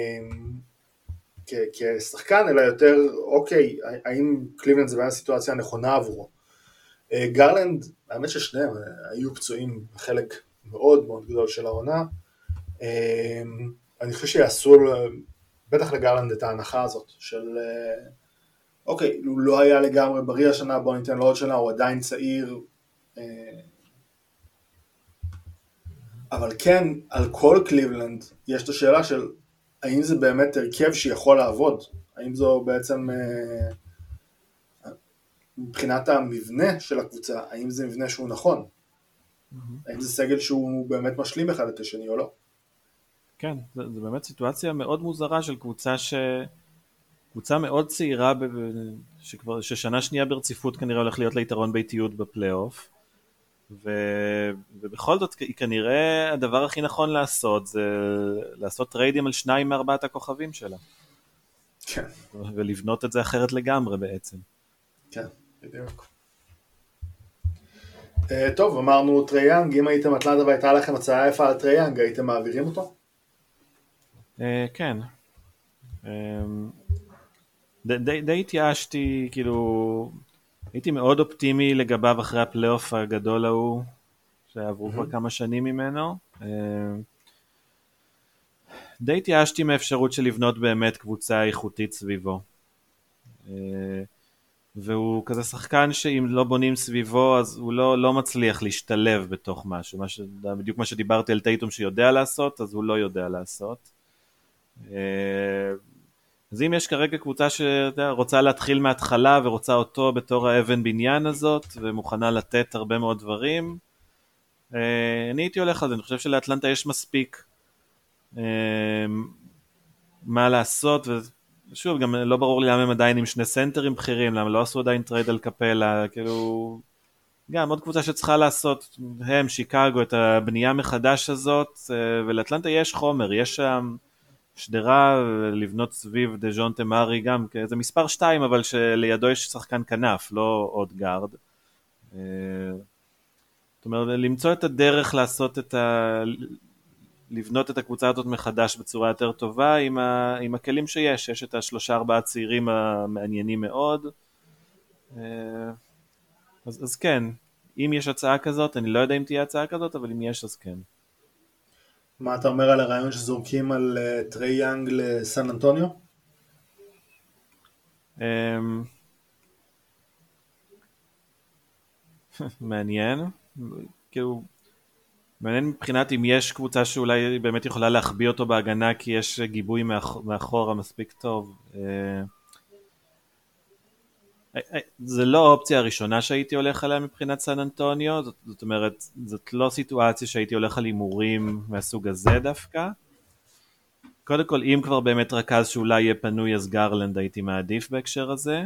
כשחקן, אלא יותר אוקיי, האם קליבלנד זה הסיטואציה הנכונה עבורו. גרלנד, האמת ששניהם היו פצועים בחלק מאוד מאוד גדול של העונה, אני חושב שיעשו בטח לגרלנד את ההנחה הזאת של אוקיי, הוא לא היה לגמרי בריא השנה, בוא ניתן לו עוד שנה, הוא עדיין צעיר, אבל כן, על כל קליבלנד יש את השאלה של האם זה באמת הרכב שיכול לעבוד, האם זו בעצם מבחינת המבנה של הקבוצה, האם זה מבנה שהוא נכון, האם זה סגל שהוא באמת משלים אחד את השני או לא. כן, זה באמת סיטואציה מאוד מוזרה של קבוצה מאוד צעירה, ששנה שנייה ברציפות כנראה הולך להיות ליתרון ביתיות בפלייאוף, ובכל זאת היא כנראה הדבר הכי נכון לעשות, זה לעשות טריידים על 2 מארבעת הכוכבים שלה. כן. ולבנות את זה אחרת לגמרי בעצם. כן, בדיוק. טוב, אמרנו טרייאנג, אם הייתם אטלנטה והייתה לכם הצעה יפה על טרייאנג, הייתם מעבירים אותו? כן. די התייאשתי, כאילו, הייתי מאוד אופטימי לגביו אחרי הפלייאוף הגדול ההוא, שעברו כבר כמה שנים ממנו. די התייאשתי מהאפשרות של לבנות באמת קבוצה איכותית סביבו. והוא כזה שחקן שאם לא בונים סביבו, אז הוא לא מצליח להשתלב בתוך משהו. בדיוק מה שדיברתי על טייטום שיודע לעשות, אז הוא לא יודע לעשות. אז אם יש כרגע קבוצה שרוצה להתחיל מההתחלה ורוצה אותו בתור האבן בניין הזאת ומוכנה לתת הרבה מאוד דברים, אני הייתי הולך על זה. אני חושב שלאטלנטה יש מספיק מה לעשות, ושוב גם לא ברור לי למה הם עדיין עם 2 סנטרים בכירים, למה לא עשו עדיין טרייד על קפלה, כאילו גם עוד קבוצה שצריכה לעשות הם שיקגו את הבנייה מחדש הזאת, ולאטלנטה יש חומר, יש שם שדרה לבנות סביב דז'ונטה מארי גם, זה מספר 2 אבל שלידו יש שחקן כנף, לא עוד גארד. זאת אומרת, למצוא את הדרך לעשות לבנות את הקבוצה הזאת מחדש בצורה יותר טובה עם הכלים יש את 3-4 צעירים המעניינים מאוד. אז כן, אם יש הצעה כזאת, אני לא יודע אם תהיה הצעה כזאת, אבל אם יש אז כן. מה אתה אומר על הרעיון שזורקים על טריי יאנג לסן אנטוניו? מעניין, כאילו מעניין מבחינת אם יש קבוצה שאולי באמת יכולה להחביא אותו בהגנה כי יש גיבוי מאחורה מספיק טוב. זה לא האופציה הראשונה שהייתי הולך עליה מבחינת סן אנטוניו, זאת אומרת, זאת לא סיטואציה שהייתי הולך על הימורים מהסוג הזה דווקא. קודם כל, אם כבר באמת רכז שאולי יהיה פנוי, אז גרלנד הייתי מעדיף בהקשר הזה.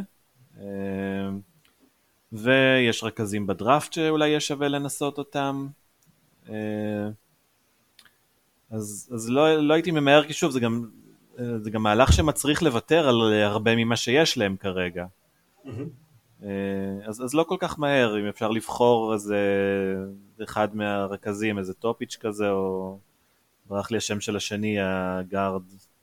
ויש רכזים בדראפט שאולי יש שווה לנסות אותם. אז לא הייתי ממהר, כי שוב, זה גם מהלך שמצריך לוותר על הרבה ממה שיש להם כרגע. אז לא כל כך מהר, אם אפשר לבחור איזה אחד מהרכזים, איזה טופיץ' כזה, או ברח לי השם של השני, הגארד.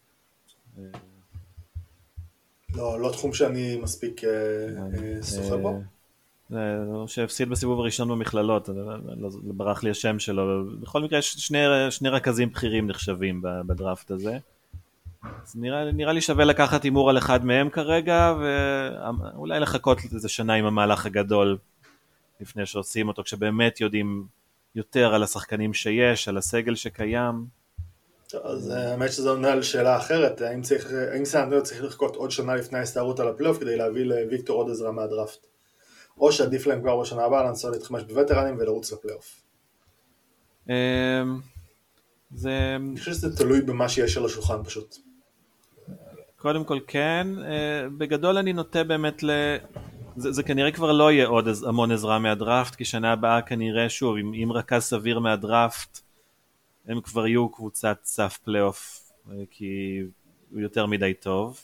לא תחום שאני מספיק שוחה בו. שהפסיד בסיבוב הראשון במכללות, ברח לי השם שלו. בכל מקרה יש שני רכזים בכירים נחשבים בדראפט הזה. אז נראה לי שווה לקחת הימור על אחד מהם כרגע, ואולי לחכות איזה שנה עם המהלך הגדול לפני שעושים אותו, כשבאמת יודעים יותר על השחקנים שיש, על הסגל שקיים. אז האמת שזה עונה לשאלה אחרת, האם סן אנטוניו צריך לחכות עוד שנה לפני ההסתערות על הפלייאוף כדי להביא לוויקטור עוד עזרה מהדראפט, או שעדיף להם כבר בשנה הבאה לנסות להתחמש בווטרנים ולרוץ לפלייאוף? אני חושב שזה תלוי במה שיש על השולחן פשוט. קודם כל כן, בגדול אני נוטה באמת זה כנראה כבר לא יהיה עוד המון עזרה מהדראפט, כי שנה הבאה כנראה שוב, אם רכז סביר מהדראפט, הם כבר יהיו קבוצת סף פלייאוף, כי הוא יותר מדי טוב.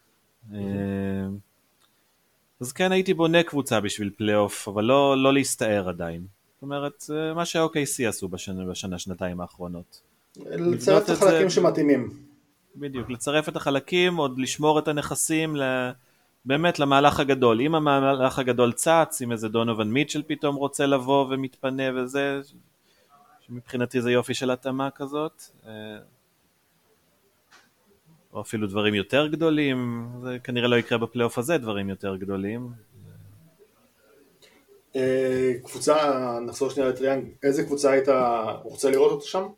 אז כן הייתי בונה קבוצה בשביל פלייאוף, אבל לא להסתער עדיין. זאת אומרת, מה שה-OKC עשו בשנה-שנתיים האחרונות. לצרף את החלקים שמתאימים. בדיוק, לצרף את החלקים, עוד לשמור את הנכסים באמת למהלך הגדול. אם המהלך הגדול צץ, אם איזה דונוvan מיטשל פתאום רוצה לבוא ומתפנה וזה, שמבחינתי זה יופי של התאמה כזאת. או אפילו דברים יותר גדולים, זה כנראה לא יקרה בפלייאוף הזה, דברים יותר גדולים. קבוצה, נחזור שנייה לטריאנג, איזה קבוצה היית רוצה לראות אותה שם?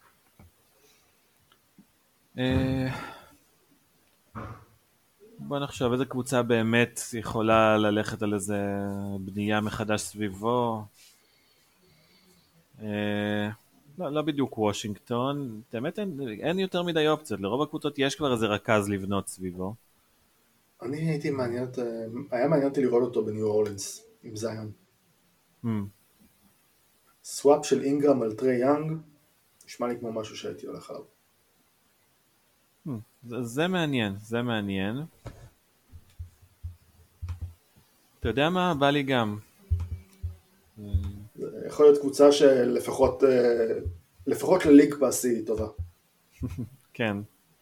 בוא נחשוב, איזה קבוצה באמת יכולה ללכת על איזה בנייה מחדש סביבו. לא בדיוק וושינגטון, באמת אין יותר מדי אופציות, לרוב הקבוצות יש כבר איזה רכז לבנות סביבו. אני הייתי היה מעניין אותי לראות אותו בניו אורלינס עם זיון. סוואפ של אינגרם על טרי יאנג, נשמע לי כמו משהו שהייתי הולך עליו. זה מעניין, זה מעניין. אתה יודע מה? בא לי גם. זה יכול להיות קבוצה שלפחות לליג פאס היא טובה. כן.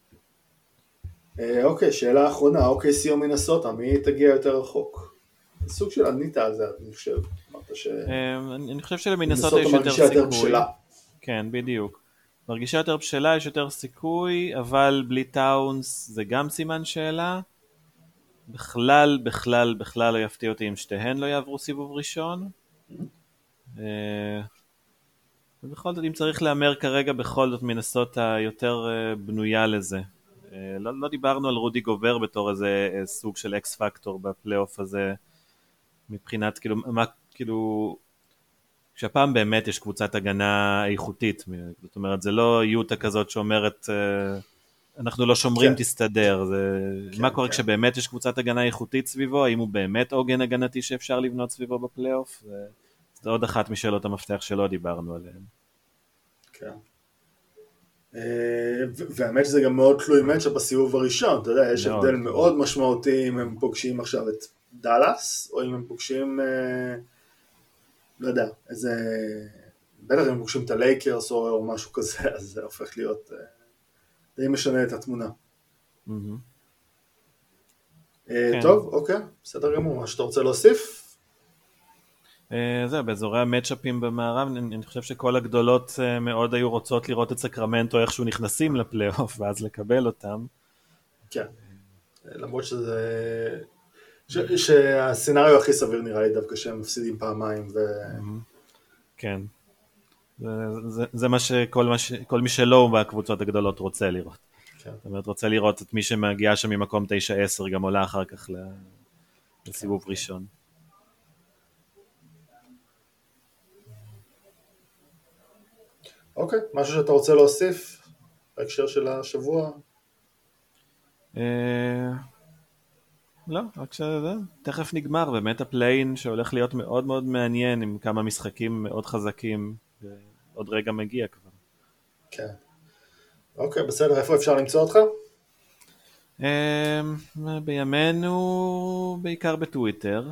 אוקיי, שאלה אחרונה, אוקיי, סיום מינסוטה, מי תגיע יותר רחוק? סוג של ענית על זה, אני חושב. אני חושב שלמינסוטה יש יותר סיכוי. כן, בדיוק. מרגישה יותר בשלה, יש יותר סיכוי, אבל בלי טאונס זה גם סימן שאלה. בכלל לא יפתיע אותי אם שתיהן לא יעברו סיבוב ראשון. ובכל זאת, אם צריך לאמר כרגע, בכל זאת מינסוטה יותר בנויה לזה. לא דיברנו על רודי גובר בתור איזה סוג של אקס פקטור בפלייאוף הזה, מבחינת כאילו, כשהפעם באמת יש קבוצת הגנה איכותית, זאת אומרת, זה לא יוטה כזאת שאומרת, אנחנו לא שומרים, תסתדר, מה קורה כשבאמת יש קבוצת הגנה איכותית סביבו, האם הוא באמת עוגן הגנתי שאפשר לבנות סביבו בפלייאוף, זה עוד אחת משאלות המפתח שלא דיברנו עליהן. כן. והאמת שזה גם מאוד תלוי מצ'אפ בסיבוב הראשון, אתה יודע, יש הבדל מאוד משמעותי אם הם פוגשים עכשיו את דאלאס, או אם הם פוגשים, לא יודע, בטח אם הם פוגשים את הלייקרס או משהו כזה, אז זה הופך להיות די משנה את התמונה. טוב, אוקיי, בסדר גמור, מה שאתה רוצה להוסיף? זהו, באזורי המצ'אפים במערב, אני חושב שכל הגדולות מאוד היו רוצות לראות את סקרמנטו איכשהו נכנסים לפלייאוף ואז לקבל אותם. כן, למרות שהסצנריו הכי סביר נראה לי דווקא שהם מפסידים פעמיים. כן, זה מה שכל מי שלא בקבוצות הגדולות רוצה לראות. זאת אומרת, רוצה לראות את מי שמגיע שם ממקום 9-10 גם עולה אחר כך לסיבוב ראשון. אוקיי, משהו שאתה רוצה להוסיף בהקשר של השבוע? לא, רק שזה תכף נגמר, באמת הפליין שהולך להיות מאוד מאוד מעניין עם כמה משחקים מאוד חזקים, עוד רגע מגיע כבר. כן. אוקיי, בסדר, איפה אפשר למצוא אותך? בימינו בעיקר בטוויטר,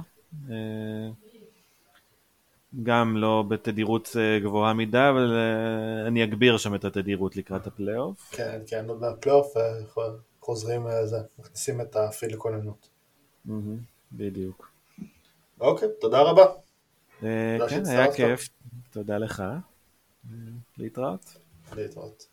גם לא בתדירות גבוהה מדי, אבל אני אגביר שם את התדירות לקראת הפלייאוף. כן, כן, בפלייאוף חוזרים לזה, מכניסים את הפיל לכוננות. בדיוק. אוקיי, תודה רבה. כן, היה כיף. תודה לך. להתראות. להתראות.